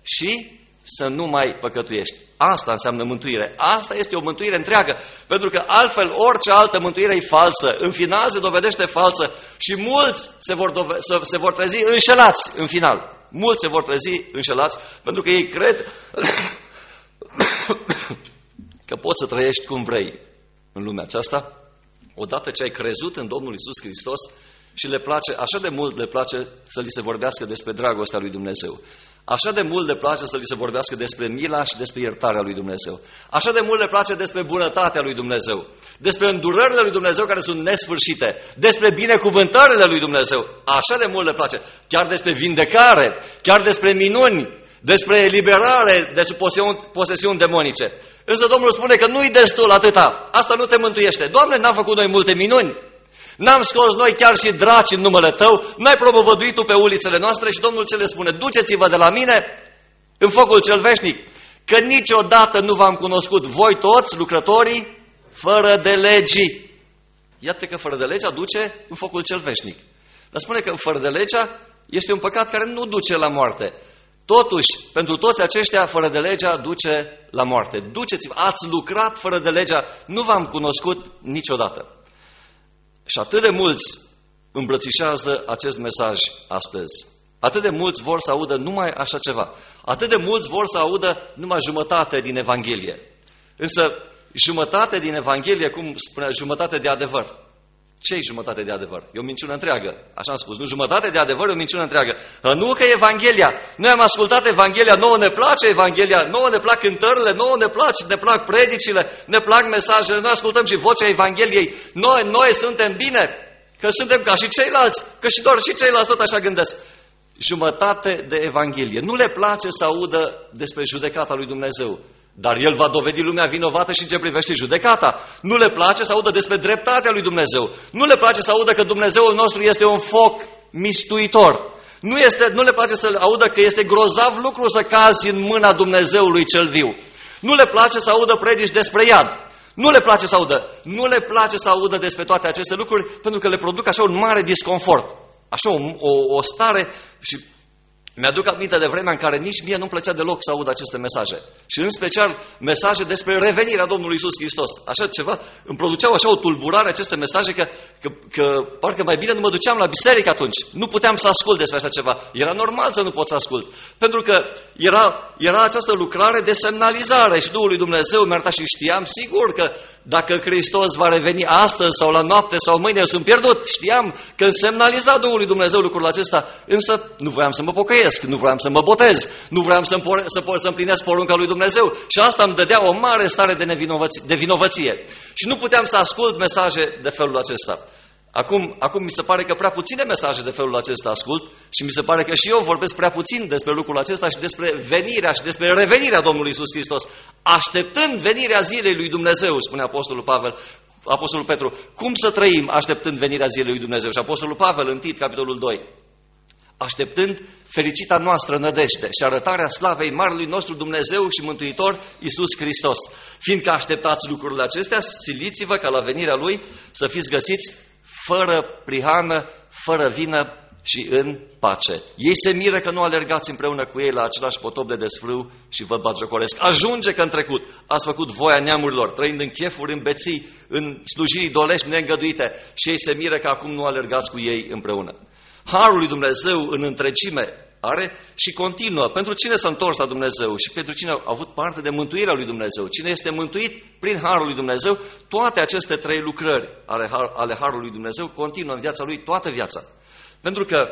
și să nu mai păcătuiești. Asta înseamnă mântuire. Asta este o mântuire întreagă. Pentru că altfel orice altă mântuire e falsă. În final se dovedește falsă. Și mulți se vor, dove- se vor trezi înșelați în final. Mulți se vor trezi înșelați pentru că ei cred că poți să trăiești cum vrei în lumea aceasta. Odată ce ai crezut în Domnul Iisus Hristos și le place, așa de mult le place să li se vorbească despre dragostea lui Dumnezeu. Așa de mult le place să li se vorbească despre mila și despre iertarea lui Dumnezeu. Așa de mult le place despre bunătatea lui Dumnezeu, despre îndurările lui Dumnezeu care sunt nesfârșite, despre binecuvântările lui Dumnezeu. Așa de mult le place. Chiar despre vindecare, chiar despre minuni, despre eliberare de sub posesiuni demonice. Însă Domnul spune că nu-i destul atâta. Asta nu te mântuiește. Doamne, n-am făcut noi multe minuni? N-am scos noi chiar și draci în numele Tău? N-ai propovăduit Tu pe ulițele noastre? Și Domnul ce le spune? Duceți-vă de la mine în focul cel veșnic, că niciodată nu v-am cunoscut voi toți lucrătorii fără de legii. Iată că fără de legea duce în focul cel veșnic. Dar spune că fără de legea este un păcat care nu duce la moarte. Totuși, pentru toți aceștia, fără de legea duce la moarte. Duceți-vă, ați lucrat fără de legea, nu v-am cunoscut niciodată. Și atât de mulți îmbrățișează acest mesaj astăzi. Atât de mulți vor să audă numai așa ceva. Atât de mulți vor să audă numai jumătate din Evanghelie. Însă, jumătate din Evanghelie, cum spunea, jumătate de adevăr. Ce-i jumătate de adevăr? E o minciună întreagă. Așa am spus. Nu, jumătate de adevăr e o minciună întreagă. Nu că Evanghelia. Noi am ascultat Evanghelia, nouă ne place Evanghelia, nouă ne plac cântările, nouă ne plac, ne plac predicile, ne plac mesajele, noi ascultăm și vocea Evangheliei. Noi, noi suntem bine, că suntem ca și ceilalți, că și doar și ceilalți tot așa gândesc. Jumătate de Evanghelie. Nu le place să audă despre judecata lui Dumnezeu. Dar El va dovedi lumea vinovată și în ce privește judecata. Nu le place să audă despre dreptatea lui Dumnezeu. Nu le place să audă că Dumnezeul nostru este un foc mistuitor. Nu, este, nu le place să audă că este grozav lucru să cazi în mâna Dumnezeului cel viu. Nu le place să audă predici despre iad. Nu le place să audă. Nu le place să audă despre toate aceste lucruri pentru că le produc așa un mare disconfort. Așa o, o, o stare și Mi-aduc aminte de vremea în care nici mie nu-mi plăcea deloc să aud aceste mesaje. Și în special mesaje despre revenirea Domnului Iisus Hristos. Așa ceva, îmi produceau așa o tulburare aceste mesaje că, că, că parcă mai bine nu mă duceam la biserică atunci. Nu puteam să ascult despre așa ceva. Era normal să nu pot să ascult. Pentru că era, era această lucrare de semnalizare și Duhul lui Dumnezeu mi-a arătat și știam sigur că dacă Hristos va reveni astăzi sau la noapte sau mâine sunt pierdut. Știam că semnaliza Duhul lui Dumnezeu lucrul acesta, însă nu voiam să mă pocăiesc, nu voiam să mă botez, nu voiam să, să, să împlinesc porunca lui Dumnezeu și asta îmi dădea o mare stare de, nevinovăție, de vinovăție. Și nu puteam să ascult mesaje de felul acesta. Acum, acum mi se pare că prea puține mesaje de felul acesta ascult și mi se pare că și eu vorbesc prea puțin despre lucrul acesta și despre venirea și despre revenirea Domnului Iisus Hristos. Așteptând venirea zilei lui Dumnezeu, spune Apostolul Pavel, Apostolul Petru, cum să trăim așteptând venirea zilei lui Dumnezeu? Și Apostolul Pavel în Tit, capitolul doi, așteptând fericita noastră nădejde și arătarea slavei Marelui nostru Dumnezeu și Mântuitor Iisus Hristos. Fiindcă așteptați lucrurile acestea, siliți-vă ca la venirea Lui să fiți găsiți fără prihană, fără vină și în pace. Ei se miră că nu alergați împreună cu ei la același potop de desfrâu și vă batjocoresc. Ajunge că în trecut ați făcut voia neamurilor, trăind în chefuri, în beții, în slujiri dolești neîngăduite și ei se miră că acum nu alergați cu ei împreună. Harul lui Dumnezeu în întregime are și continuă. Pentru cine s-a întors la Dumnezeu și pentru cine a avut parte de mântuirea lui Dumnezeu, cine este mântuit prin Harul lui Dumnezeu, toate aceste trei lucrări ale, ale Harului lui Dumnezeu continuă în viața lui toată viața. Pentru că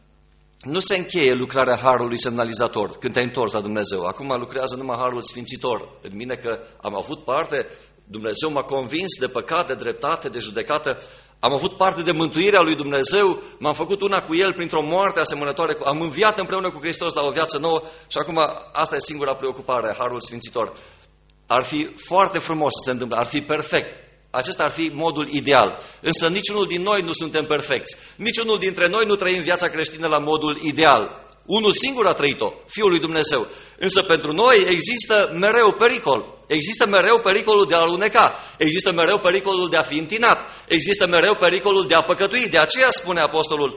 nu se încheie lucrarea Harului semnalizator când te-ai întors la Dumnezeu. Acum lucrează numai Harul sfințitor. În mine că am avut parte, Dumnezeu m-a convins de păcat, de dreptate, de judecată. Am avut parte de mântuirea lui Dumnezeu, m-am făcut una cu El printr-o moarte asemănătoare, cu... am înviat împreună cu Hristos la o viață nouă și acum asta e singura preocupare, Harul Sfințitor. Ar fi foarte frumos să se întâmple, ar fi perfect. Acesta ar fi modul ideal. Însă niciunul din noi nu suntem perfecți. Niciunul dintre noi nu trăim viața creștină la modul ideal. Unul singur a trăit-o, Fiul lui Dumnezeu. Însă pentru noi există mereu pericol. Există mereu pericolul de a aluneca. Există mereu pericolul de a fi întinat. Există mereu pericolul de a păcătui. De aceea spune Apostolul,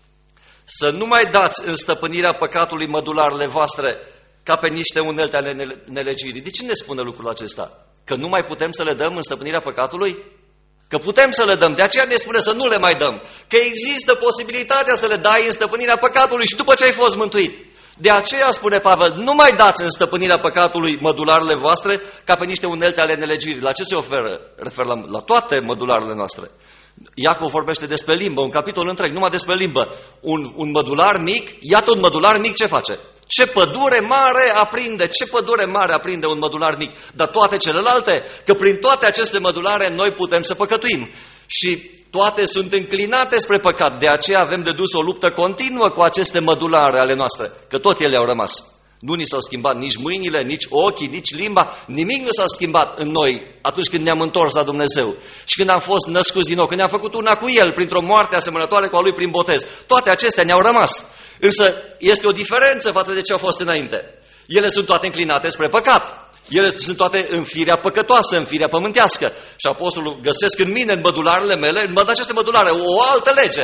să nu mai dați în stăpânirea păcatului mădularele voastre ca pe niște unelte ale nelegirii. De ce ne spune lucrul acesta? Că nu mai putem să le dăm în stăpânirea păcatului? Că putem să le dăm, de aceea ne spune să nu le mai dăm. Că există posibilitatea să le dai în stăpânirea păcatului și după ce ai fost mântuit. De aceea spune Pavel, nu mai dați în stăpânirea păcatului mădularele voastre ca pe niște unelte ale nelegirii. La ce se oferă? Refer la, la toate mădularele noastre. Iacov vorbește despre limbă, un capitol întreg, numai despre limbă. Un, un mădular mic, iată un mădular mic ce face? Ce pădure mare aprinde, ce pădure mare aprinde un mădular mic. Dar toate celelalte, că prin toate aceste mădulare noi putem să păcătuim. Și toate sunt înclinate spre păcat. De aceea avem de dus o luptă continuă cu aceste mădulare ale noastre, că tot ele au rămas. Nu ni s-au schimbat nici mâinile, nici ochii, nici limba, nimic nu s-a schimbat în noi atunci când ne-am întors la Dumnezeu. Și când am fost născuți din nou, când ne-am făcut una cu El printr-o moarte asemănătoare cu a Lui prin botez. Toate acestea ne-au rămas. Însă este o diferență față de ce au fost înainte. Ele sunt toate înclinate spre păcat. Ele sunt toate în firea păcătoasă, în firea pământească. Și Apostolul găsesc în mine, în mădularele mele, în aceste mădulare, o altă lege.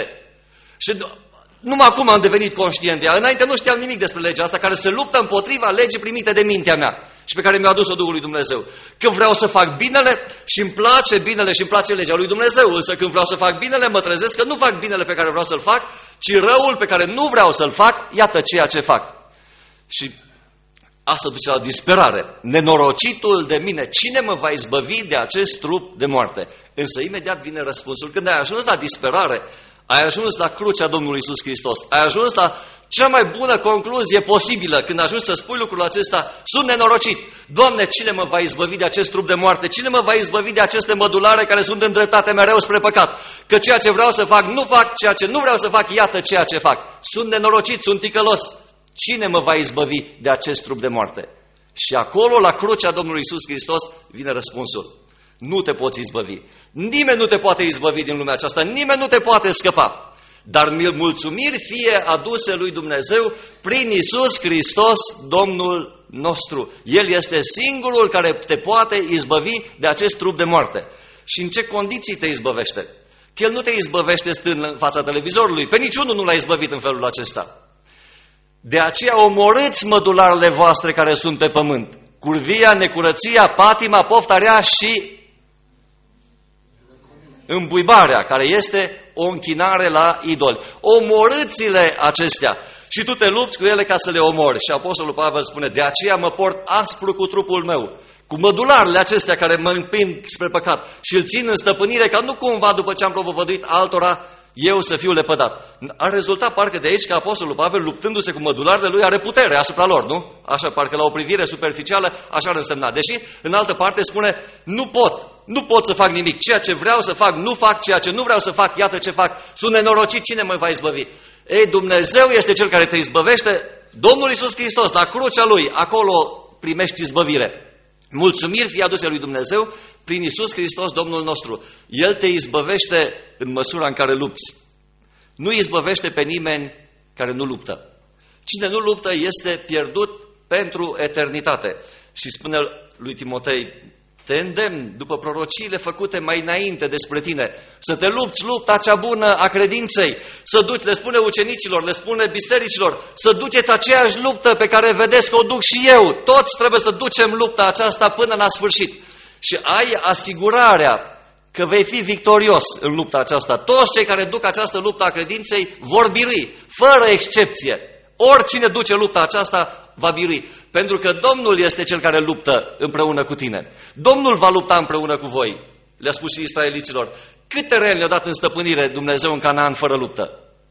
Și numai acum am devenit conștient de ea. Înainte nu știam nimic despre legea asta care se luptă împotriva legii primite de mintea mea și pe care mi-a adus-o Duhul lui Dumnezeu. Când vreau să fac binele și îmi place binele și îmi place legea lui Dumnezeu, însă când vreau să fac binele mă trezesc că nu fac binele pe care vreau să-l fac, ci răul pe care nu vreau să-l fac, iată ceea ce fac. Și asta duce la disperare. Nenorocitul de mine, cine mă va izbăvi de acest trup de moarte? Însă imediat vine răspunsul. Când ai ajuns la disperare, ai ajuns la crucea Domnului Iisus Hristos. Ai ajuns la cea mai bună concluzie posibilă. Când ajungi să spui lucrul acesta, sunt nenorocit. Doamne, cine mă va izbăvi de acest trup de moarte? Cine mă va izbăvi de aceste mădulare care sunt îndreptate mereu spre păcat? Că ceea ce vreau să fac, nu fac, ceea ce nu vreau să fac, iată ceea ce fac. Sunt nenorocit, sunt ticălos. Cine mă va izbăvi de acest trup de moarte? Și acolo, la crucea Domnului Iisus Hristos, vine răspunsul. Nu te poți izbăvi. Nimeni nu te poate izbăvi din lumea aceasta, nimeni nu te poate scăpa. Dar mulțumiri fie aduse lui Dumnezeu prin Iisus Hristos, Domnul nostru. El este singurul care te poate izbăvi de acest trup de moarte. Și în ce condiții te izbăvește? Că El nu te izbăvește stând în fața televizorului. Pe niciunul nu l-a izbăvit în felul acesta. De aceea omorâți mădularele voastre care sunt pe pământ. Curvia, necurăția, patima, pofta rea și îmbuibarea, care este o închinare la idoli. Omorâți-le acestea și tu te lupți cu ele ca să le omori. Și Apostolul Pavel spune, de aceea mă port aspru cu trupul meu, cu mădularele acestea care mă împing spre păcat și îl țin în stăpânire ca nu cumva după ce am propovăduit altora eu să fiu lepădat. A rezultat parcă de aici că Apostolul Pavel, luptându-se cu mădularele lui, are putere asupra lor, nu? Așa, parcă la o privire superficială, așa ar însemna. Deși, în altă parte, spune, nu pot, nu pot să fac nimic. Ceea ce vreau să fac, nu fac, ceea ce nu vreau să fac, iată ce fac. Sunt nenorocit, cine mă va izbăvi? Ei, Dumnezeu este Cel care te izbăvește, Domnul Iisus Hristos, la crucea Lui, acolo primești izbăvire. Mulțumiri fie aduse lui Dumnezeu prin Iisus Hristos, Domnul nostru. El te izbăvește în măsura în care lupți. Nu izbăvește pe nimeni care nu luptă. Cine nu luptă este pierdut pentru eternitate. Și spune lui Timotei, te îndemn după prorociile făcute mai înainte despre tine, să te lupți lupta cea bună a credinței, să duci, le spune ucenicilor, le spune bisericilor, să duceți aceeași luptă pe care vedeți că o duc și eu. Toți trebuie să ducem lupta aceasta până la sfârșit. Și ai asigurarea că vei fi victorios în lupta aceasta. Toți cei care duc această luptă a credinței vor birui, fără excepție. Oricine duce lupta aceasta va birui, pentru că Domnul este Cel care luptă împreună cu tine. Domnul va lupta împreună cu voi. Le-a spus și israeliților. Cât teren le-a dat în stăpânire Dumnezeu în Canaan fără luptă?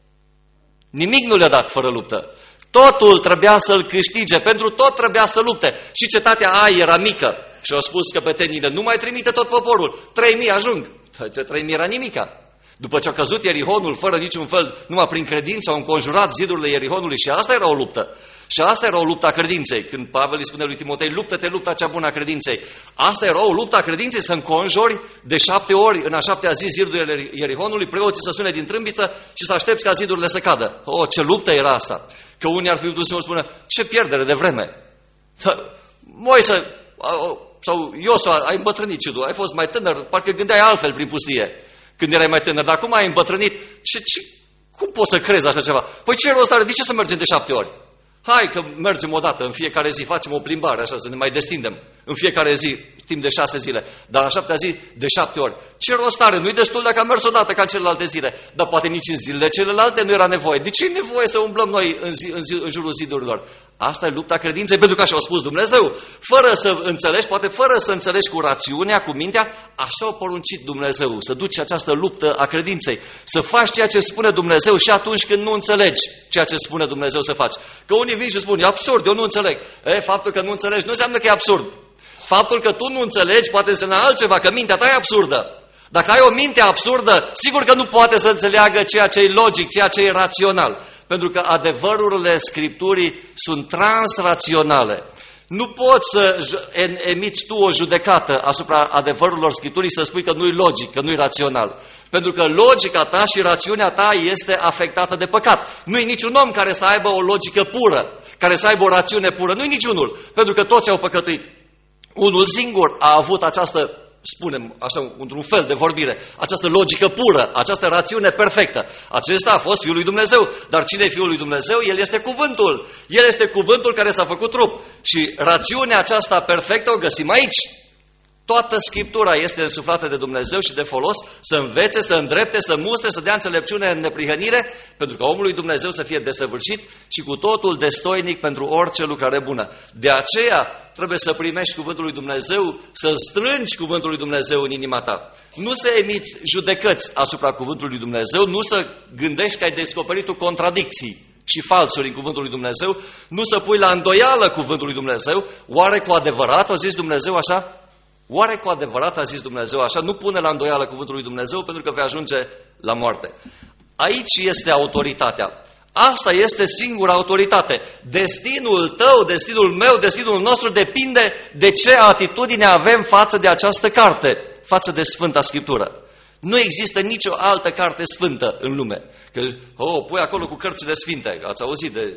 Nimic nu le-a dat fără luptă. Totul trebuia să-l câștige, pentru tot trebuia să lupte. Și cetatea Ai era mică. Și au spus căpetenile, nu mai trimite tot poporul. Trei mii ajung. Ce trei mii era nimica. După ce a căzut Ierihonul, fără niciun fel, numai prin credință, au înconjurat zidurile Ierihonului și asta era o luptă. Și asta era o luptă a credinței. Când Pavel îi spune lui Timotei, luptă-te lupta cea bună a credinței. Asta era o luptă a credinței, să înconjori de șapte ori în a șaptea zi zidurile Ierihonului, preoții să sune din trâmbiță și să aștepți ca zidurile să cadă. O, ce luptă era asta! Că unii ar fi putut să spună, ce pierdere de vreme! Moise sau Iosua, ai îmbătrânit și tu, ai fost mai tânăr, parcă gândeai altfel prin pustie. Când erai mai tânăr, dar acum ai îmbătrânit, ce, ce, cum poți să crezi așa ceva? Păi ce rost are? De ce să mergem de șapte ori? Hai că mergem o dată, în fiecare zi, facem o plimbare, așa, să ne mai destindem. În fiecare zi, timp de șase zile. Dar la șaptea zi, de șapte ori. Ce rost are? Nu-i destul dacă am mers o dată ca celelalte zile. Dar poate nici în zilele celelalte nu era nevoie. De ce e nevoie să umblăm noi în, zi, în, zi, în jurul zidurilor? Asta e lupta credinței, pentru că așa a spus Dumnezeu. Fără să înțelegi, poate fără să înțelegi cu rațiunea, cu mintea, așa a poruncit Dumnezeu. Să duci această luptă a credinței. Să faci ceea ce spune Dumnezeu și atunci când nu înțelegi ceea ce spune Dumnezeu să faci. Că unii vin și spun, e absurd, eu nu înțeleg. E, faptul că nu înțelegi nu înseamnă că e absurd. Faptul că tu nu înțelegi poate însemna altceva, că mintea ta e absurdă. Dacă ai o minte absurdă, sigur că nu poate să înțeleagă ceea ce e logic, ceea ce e rațional. Pentru că adevărurile Scripturii sunt transraționale. Nu poți să emiți tu o judecată asupra adevărurilor Scripturii să spui că nu-i logic, că nu-i rațional. Pentru că logica ta și rațiunea ta este afectată de păcat. Nu-i niciun om care să aibă o logică pură, care să aibă o rațiune pură. Nu-i niciunul, pentru că toți au păcătuit. Unul singur a avut această, spunem așa, într-un fel de vorbire, această logică pură, această rațiune perfectă. Acesta a fost Fiul lui Dumnezeu. Dar cine e Fiul lui Dumnezeu? El este cuvântul. El este cuvântul care s-a făcut trup. Și rațiunea aceasta perfectă o găsim aici. Toată Scriptura este însuflată de Dumnezeu și de folos să învețe, să îndrepte, să mustre, să dea înțelepciune în neprihănire, pentru că omul lui Dumnezeu să fie desăvârșit și cu totul destoinic pentru orice lucrare bună. De aceea trebuie să primești cuvântul lui Dumnezeu, să strângi cuvântul lui Dumnezeu în inima ta. Nu să emiți judecăți asupra cuvântului lui Dumnezeu, nu să gândești că ai descoperit tu contradicții și falsuri în cuvântul lui Dumnezeu, nu să pui la îndoială cuvântul lui Dumnezeu. Oare cu adevărat a zis Dumnezeu așa? Oare cu adevărat a zis Dumnezeu așa? Nu pune la îndoială cuvântul lui Dumnezeu, pentru că vei ajunge la moarte. Aici este autoritatea. Asta este singura autoritate. Destinul tău, destinul meu, destinul nostru depinde de ce atitudine avem față de această carte, față de Sfânta Scriptură. Nu există nicio altă carte sfântă în lume. Că, oh, pui acolo cu cărțile sfinte. Ați auzit de...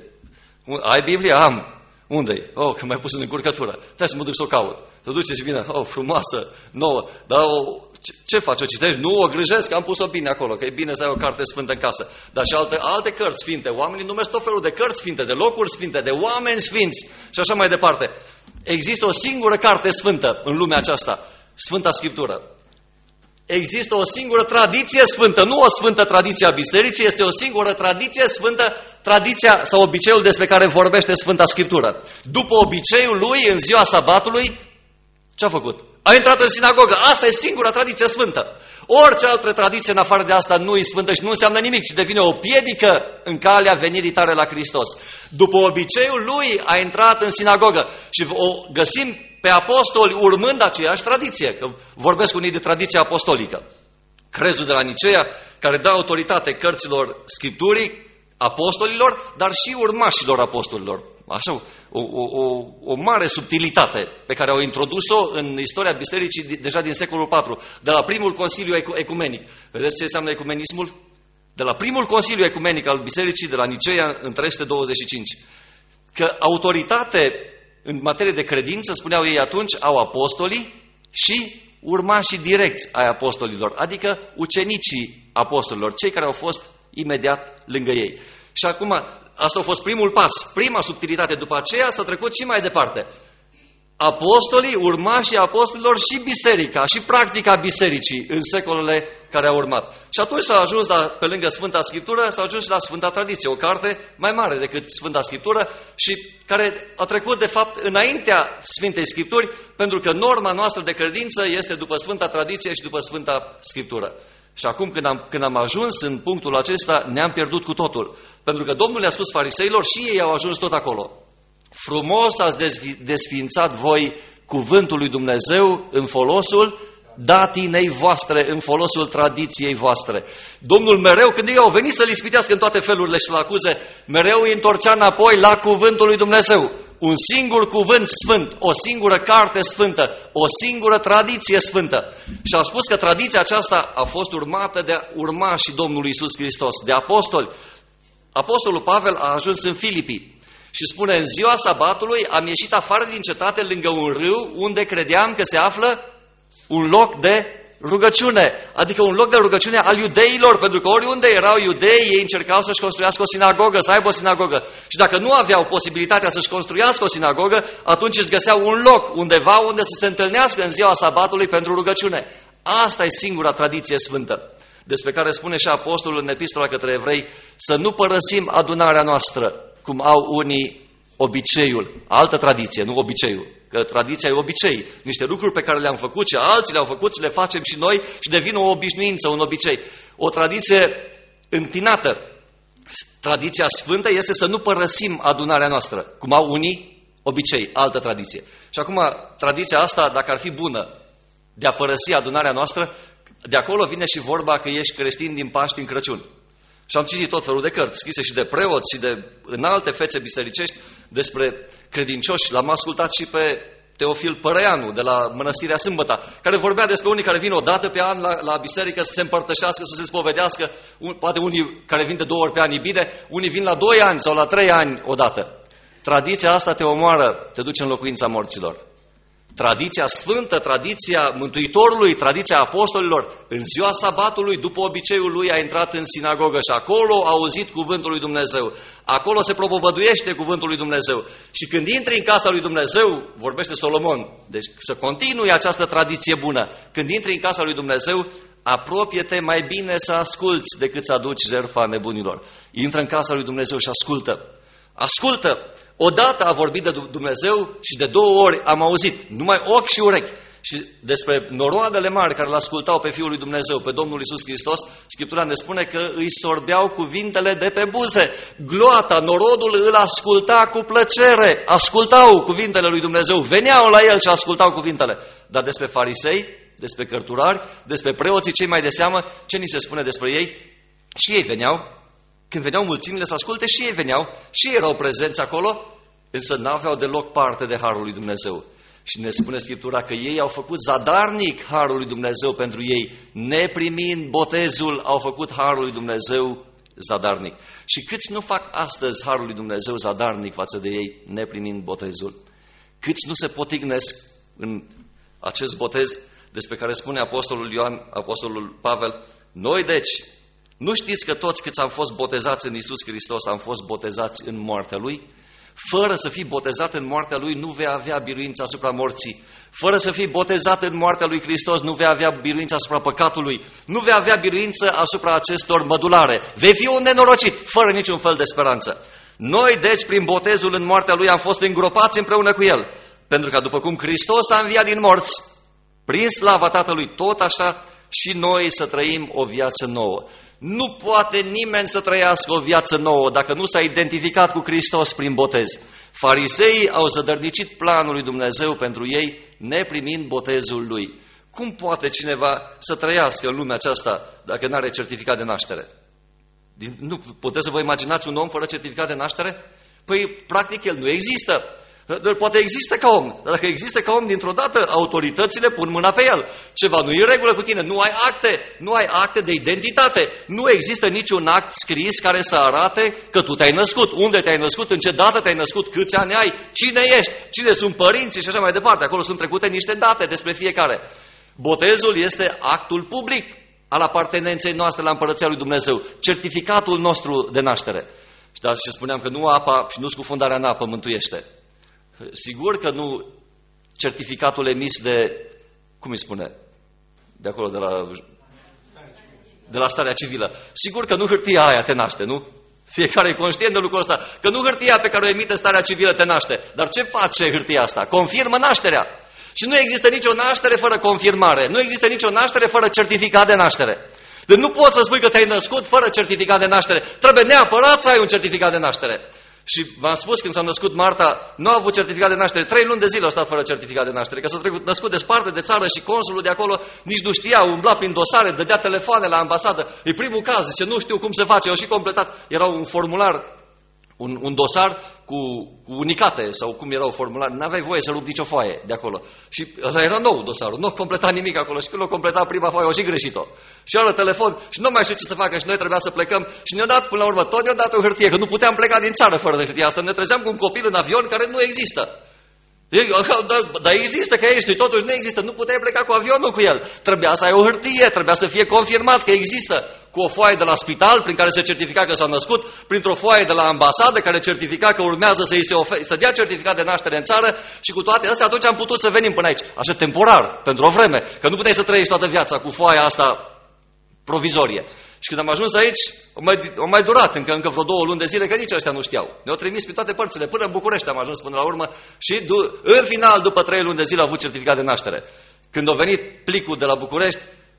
Ai Biblia? Am. Unde-i? Oh, că m-ai pus în încurcătură. Trebuie să mă duc să o caut. Te duce și vine, oh, frumoasă, nouă. Dar o, Ce, ce faci? O citești? Nu, o grijesc, am pus-o bine acolo, că e bine să ai o carte sfântă în casă. Dar și alte, alte cărți sfinte. Oamenii numesc tot felul de cărți sfinte, de locuri sfinte, de oameni sfinți și așa mai departe. Există o singură carte sfântă în lumea aceasta, Sfânta Scriptură. Există o singură tradiție sfântă, nu o sfântă tradiție a bisericii, este o singură tradiție sfântă, tradiția sau obiceiul despre care vorbește Sfânta Scriptură. După obiceiul lui, în ziua sabatului, ce a făcut? A intrat în sinagogă. Asta e singura tradiție sfântă. Orice altă tradiție în afară de asta nu e sfântă și nu înseamnă nimic și devine o piedică în calea venirii tale la Hristos. După obiceiul lui a intrat în sinagogă și o găsim pe apostoli urmând aceeași tradiție, că vorbesc unii de tradiție apostolică. Crezul de la Niceea, care dă autoritate cărților Scripturii, apostolilor, dar și urmașilor apostolilor. Așa, o, o, o, o mare subtilitate pe care au introdus-o în istoria bisericii deja din secolul patru, de la primul Consiliu Ecumenic. Vedeți ce înseamnă ecumenismul? De la primul Consiliu Ecumenic al bisericii, de la Niceea, în trei sute douăzeci și cinci. Că autoritate în materie de credință, spuneau ei atunci, au apostolii și urmașii direcți ai apostolilor, adică ucenicii apostolilor, cei care au fost imediat lângă ei. Și acum, asta a fost primul pas, prima subtilitate. După aceea s-a trecut și mai departe. Apostolii, urmașii apostolilor și biserica, și practica bisericii în secolele care au urmat. Și atunci s-a ajuns, la, pe lângă Sfânta Scriptură, s-a ajuns la Sfânta Tradiție, o carte mai mare decât Sfânta Scriptură și care a trecut, de fapt, înaintea Sfintei Scripturi, pentru că norma noastră de credință este după Sfânta Tradiție și după Sfânta Scriptură. Și acum, când am, când am ajuns în punctul acesta, ne-am pierdut cu totul. Pentru că Domnul le-a spus fariseilor și ei au ajuns tot acolo. Frumos ați desființat voi cuvântul lui Dumnezeu în folosul datinei voastre, în folosul tradiției voastre. Domnul mereu, când ei au venit să-L ispitească în toate felurile și să-L acuze, mereu îi întorcea înapoi la cuvântul lui Dumnezeu. Un singur cuvânt sfânt, o singură carte sfântă, o singură tradiție sfântă. Și a spus că tradiția aceasta a fost urmată de urmașii Domnului Iisus Hristos, de apostoli. Apostolul Pavel a ajuns în Filipii și spune, în ziua sabatului am ieșit afară din cetate lângă un râu unde credeam că se află un loc de rugăciune, adică un loc de rugăciune al iudeilor, pentru că oriunde erau iudei, ei încercau să-și construiască o sinagogă, să aibă o sinagogă. Și dacă nu aveau posibilitatea să-și construiască o sinagogă, atunci își găseau un loc undeva unde să se întâlnească în ziua sabatului pentru rugăciune. Asta e singura tradiție sfântă, despre care spune și apostolul în epistola către evrei, să nu părăsim adunarea noastră, cum au unii obiceiul, altă tradiție, nu obiceiul, că tradiția e obicei, niște lucruri pe care le-am făcut și alții le-au făcut și le facem și noi și devin o obișnuință, un obicei. O tradiție întinată. Tradiția sfântă este să nu părăsim adunarea noastră, cum au unii obicei, altă tradiție. Și acum, tradiția asta, dacă ar fi bună, de a părăsi adunarea noastră, de acolo vine și vorba că ești creștin din Paști în Crăciun. Și am citit tot felul de cărți, scrise și de preoți și de înalte fețe bisericești despre credincioși. L-am ascultat și pe Teofil Părăianu de la Mănăstirea Sâmbăta, care vorbea despre unii care vin o dată pe an la, la biserică să se împărtășească, să se spovedească. Un, poate unii care vin de două ori pe an e bine, unii vin la doi ani sau la trei ani odată. Tradiția asta te omoară, te duce în locuința morților. Tradiția sfântă, tradiția Mântuitorului, tradiția apostolilor, în ziua sabatului, după obiceiul lui, a intrat în sinagogă și acolo a auzit cuvântul lui Dumnezeu. Acolo se propovăduiește cuvântul lui Dumnezeu. Și când intri în casa lui Dumnezeu, vorbește Solomon, deci să continui această tradiție bună. Când intri în casa lui Dumnezeu, apropie-te mai bine să asculți decât să aduci jertfa nebunilor. Intră în casa lui Dumnezeu și ascultă. Ascultă! Odată a vorbit de Dumnezeu și de două ori am auzit, numai ochi și urechi. Și despre noroadele mari care l-ascultau pe Fiul lui Dumnezeu, pe Domnul Iisus Hristos, Scriptura ne spune că îi sorbeau cuvintele de pe buze. Gloata, norodul îl asculta cu plăcere, ascultau cuvintele lui Dumnezeu, veneau la el și ascultau cuvintele. Dar despre farisei, despre cărturari, despre preoții cei mai de seamă, ce ni se spune despre ei? Și ei veneau. Când veneau mulțimile să asculte, și ei veneau, și ei erau prezenți acolo, însă n-aveau deloc parte de harul lui Dumnezeu. Și ne spune Scriptura că ei au făcut zadarnic harul lui Dumnezeu pentru ei, neprimind botezul, au făcut harul lui Dumnezeu zadarnic. Și câți nu fac astăzi harul lui Dumnezeu zadarnic față de ei, neprimind botezul? Câți nu se potignesc în acest botez, despre care spune Apostolul Ioan, Apostolul Pavel, noi deci, nu știți că toți câți am fost botezați în Iisus Hristos am fost botezați în moartea Lui? Fără să fii botezat în moartea Lui nu vei avea biruință asupra morții. Fără să fii botezat în moartea Lui Hristos nu vei avea biruință asupra păcatului. Nu vei avea biruință asupra acestor mădulare. Vei fi un nenorocit, fără niciun fel de speranță. Noi, deci, prin botezul în moartea Lui am fost îngropați împreună cu El. Pentru că după cum Hristos a înviat din morți, prin slava Tatălui, tot așa și noi să trăim o viață nouă. Nu poate nimeni să trăiască o viață nouă dacă nu s-a identificat cu Hristos prin botez. Fariseii au zădărnicit planul lui Dumnezeu pentru ei, neprimind botezul Lui. Cum poate cineva să trăiască în lumea aceasta dacă nu are certificat de naștere? Nu puteți să vă imaginați un om fără certificat de naștere? Păi, practic, el nu există. Poate există ca om, dar dacă există ca om, dintr-o dată autoritățile pun mâna pe el. Ceva nu e în regulă cu tine, nu ai acte, nu ai acte de identitate. Nu există niciun act scris care să arate că tu te-ai născut, unde te-ai născut, în ce dată te-ai născut, câți ani ai, cine ești, cine sunt părinții și așa mai departe. Acolo sunt trecute niște date despre fiecare. Botezul este actul public al apartenenței noastre la Împărăția lui Dumnezeu, certificatul nostru de naștere. Dar și spuneam că nu apa și nu scufundarea în apă mântuiește. Sigur că nu certificatul emis de, cum îi spune, de acolo, de la, de la starea civilă. Sigur că nu hârtia aia te naște, nu? Fiecare e conștient de lucrul ăsta, că nu hârtia pe care o emite starea civilă te naște. Dar ce face hârtia asta? Confirmă nașterea. Și nu există nicio naștere fără confirmare. Nu există nicio naștere fără certificat de naștere. Deci nu poți să spui că te-ai născut fără certificat de naștere. Trebuie neapărat să ai un certificat de naștere. Și v-am spus, când s-a născut Marta, nu a avut certificat de naștere. Trei luni de zile a stat fără certificat de naștere. Că s-a născut desparte de țară și consulul de acolo nici nu știa, umbla prin dosare, dădea telefoane la ambasadă. E primul caz, zice, nu știu cum se face, au și completat. Era un formular, un, un dosar cu, cu unicate sau cum era un formular. N-aveai voie să rupi nicio foaie de acolo. Și ăla era nou dosarul, nu a completat nimic acolo. Și când l-a completat prima foaie, au și greșit-o. Și la telefon și nu mai știu ce să facă și noi trebuia să plecăm. Și ne-a dat până la urmă, tot ne-a dat o hârtie, că nu puteam pleca din țară fără de hârtia asta. Ne trezeam cu un copil în avion care nu există. Dar există că ești, totuși nu există, nu puteai pleca cu avionul cu el. Trebuia să ai o hârtie, trebuia să fie confirmat că există, cu o foaie de la spital prin care se certifica că s-a născut, printr-o foaie de la ambasadă care certifica că urmează să-i se ofer- să dea certificat de naștere în țară. Și cu toate astea atunci am putut să venim până aici, așa temporar, pentru o vreme, că nu puteai să trăiești toată viața cu foaia asta provizorie. Și când am ajuns aici, au mai, au mai durat încă, încă vreo două luni de zile, că nici ăștia nu știau. Ne-au trimis pe toate părțile, până în București am ajuns până la urmă și în final, după trei luni de zile, au avut certificat de naștere. Când a venit plicul de la București,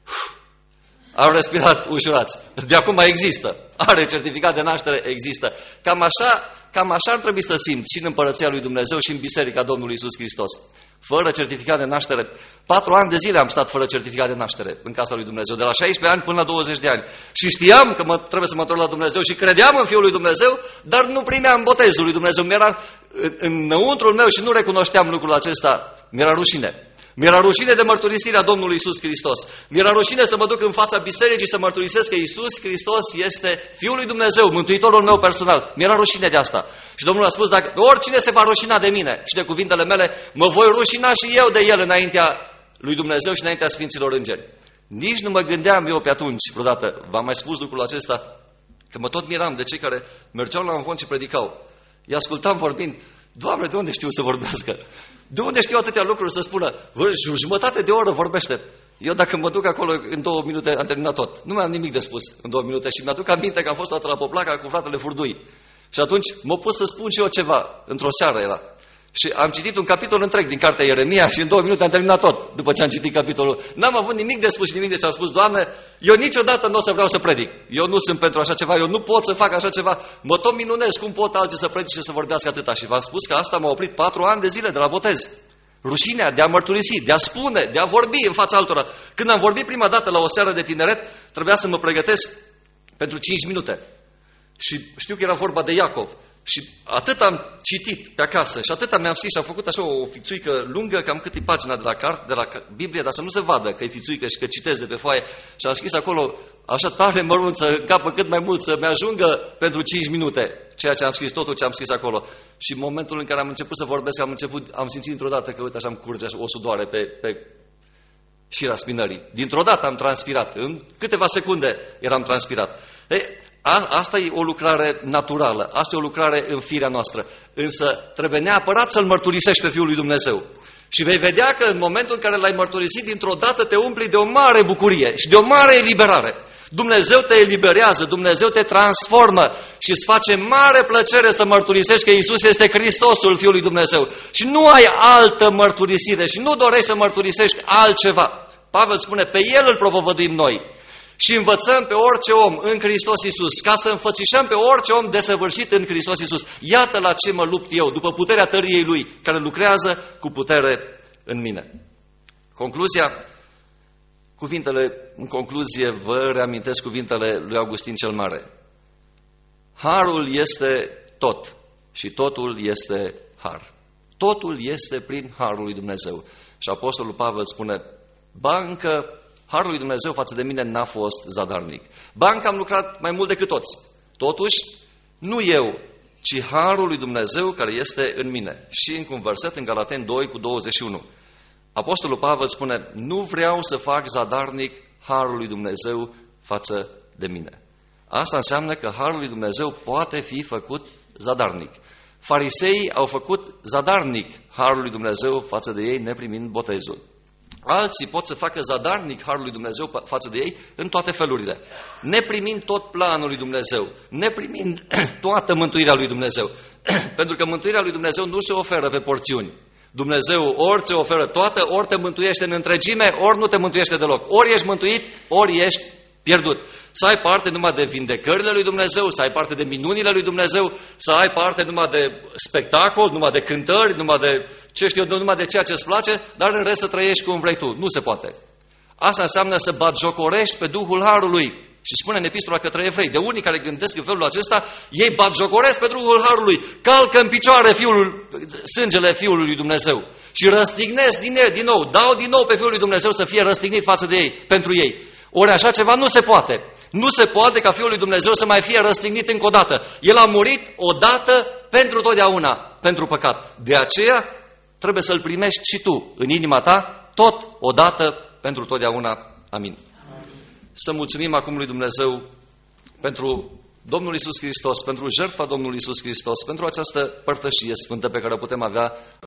au respirat ușurați. De acum există. Are certificat de naștere, există. Cam așa, cam așa ar trebui să simți și în Împărăția lui Dumnezeu și în Biserica Domnului Iisus Hristos. Fără certificat de naștere. Patru ani de zile am stat fără certificat de naștere în casa lui Dumnezeu, de la șaisprezece ani până la douăzeci de ani. Și știam că mă, trebuie să mă întorc la Dumnezeu și credeam în Fiul lui Dumnezeu, dar nu primeam botezul lui Dumnezeu. Mi-era înăuntrul meu și nu recunoșteam lucrul acesta. Mi-era rușine. Mi-era rușine de mărturisirea Domnului Iisus Hristos. Mi-era rușine să mă duc în fața bisericii să mărturisesc că Iisus Hristos este Fiul lui Dumnezeu, Mântuitorul meu personal. Mi-era rușine de asta. Și Domnul a spus, dacă oricine se va rușina de mine și de cuvintele mele, mă voi rușina și eu de el înaintea lui Dumnezeu și înaintea Sfinților Îngeri. Nici nu mă gândeam eu pe atunci, vreodată, v-am mai spus lucrul acesta, că mă tot miram de cei care mergeau la învon și predicau. Îi ascultam vorbind, Doamne, de unde știu să vorbească? De unde știu atâtea lucruri să spună? Jumătate de oră vorbește. Eu dacă mă duc acolo în două minute am terminat tot. Nu mai am nimic de spus în două minute și mi-aduc aminte că am fost toată la Poplaca cu fratele Furdui. Și atunci m-a pus să spun și eu ceva. Într-o seară era. Și am citit un capitol întreg din cartea Ieremia și în două minute am terminat tot, după ce am citit capitolul. N-am avut nimic de spus și nimic de ce am spus, Doamne, eu niciodată nu o să vreau să predic. Eu nu sunt pentru așa ceva, eu nu pot să fac așa ceva. Mă tot minunez cum pot alții să predice și să vorbească atâta. Și v-am spus că asta m-a oprit patru ani de zile de la botez. Rușinea de a mărturisi, de a spune, de a vorbi în fața altora. Când am vorbit prima dată la o seară de tineret, trebuia să mă pregătesc pentru cinci minute. Și știu că era vorba de Iacov. Și atât am citit pe acasă și atât mi-am scris și am făcut așa o fițuică lungă, cam cât e pagina de la carte, de la Biblie, dar să nu se vadă că e fițuică și că citesc de pe foaie. Și am scris acolo așa tare mărunt să capă cât mai mult, să-mi ajungă pentru cinci minute ceea ce am scris, totul ce am scris acolo. Și în momentul în care am început să vorbesc, am început, am simțit într-o dată că uite așa îmi curge o sudoare pe, pe, și raspinării. Dintr-o dată am transpirat, în câteva secunde eram transpirat. E, a, asta e o lucrare naturală, asta e o lucrare în firea noastră, însă trebuie neapărat să-L mărturisești pe Fiul lui Dumnezeu. Și vei vedea că în momentul în care L-ai mărturisit, dintr-o dată te umpli de o mare bucurie și de o mare eliberare. Dumnezeu te eliberează, Dumnezeu te transformă și îți face mare plăcere să mărturisești că Iisus este Hristosul Fiului Dumnezeu. Și nu ai altă mărturisire și nu dorești să mărturisești altceva. Pavel spune, pe El îl propovăduim noi și învățăm pe orice om în Hristos Iisus, ca să înfățișăm pe orice om desăvârșit în Hristos Iisus. Iată la ce mă lupt eu, după puterea tăriei Lui, care lucrează cu putere în mine. Concluzia, cuvintele, în concluzie, vă reamintesc cuvintele lui Augustin cel Mare. Harul este tot și totul este har. Totul este prin harul lui Dumnezeu. Și Apostolul Pavel spune, ba încă harul lui Dumnezeu față de mine n-a fost zadarnic. Ba încă am lucrat mai mult decât toți. Totuși, nu eu, ci harul lui Dumnezeu care este în mine. Și încă un verset în Galateni doi cu douăzeci și unu. Apostolul Pavel spune, nu vreau să fac zadarnic harul lui Dumnezeu față de mine. Asta înseamnă că harul lui Dumnezeu poate fi făcut zadarnic. Fariseii au făcut zadarnic harul lui Dumnezeu față de ei neprimind botezul. Alții pot să facă zadarnic harul lui Dumnezeu față de ei în toate felurile. Neprimind tot planul lui Dumnezeu, neprimind toată mântuirea lui Dumnezeu. Pentru că mântuirea lui Dumnezeu nu se oferă pe porțiuni. Dumnezeu ori ți oferă toată, ori te mântuiește în întregime, ori nu te mântuiește deloc. Ori ești mântuit, ori ești pierdut. Să ai parte numai de vindecările lui Dumnezeu, să ai parte de minunile lui Dumnezeu, să ai parte numai de spectacol, numai de cântări, numai de ce știu eu, numai de ceea ce îți place, dar în rest să trăiești cum vrei tu. Nu se poate. Asta înseamnă să batjocorești pe Duhul Harului. Și spune în epistola către evrei, de unii care gândesc în felul acesta, ei batjocoresc pe Duhul Harului, calcă în picioare fiul, sângele Fiului lui Dumnezeu și răstignesc din, din nou, dau din nou pe Fiul lui Dumnezeu să fie răstignit față de ei, pentru ei. Ori așa ceva nu se poate. Nu se poate ca Fiul lui Dumnezeu să mai fie răstignit încă o dată. El a murit odată pentru totdeauna, pentru păcat. De aceea trebuie să-L primești și tu în inima ta, tot odată pentru totdeauna. Amin. Să mulțumim acum lui Dumnezeu pentru Domnul Iisus Hristos, pentru jertfa Domnului Iisus Hristos, pentru această părtășie sfântă pe care o putem avea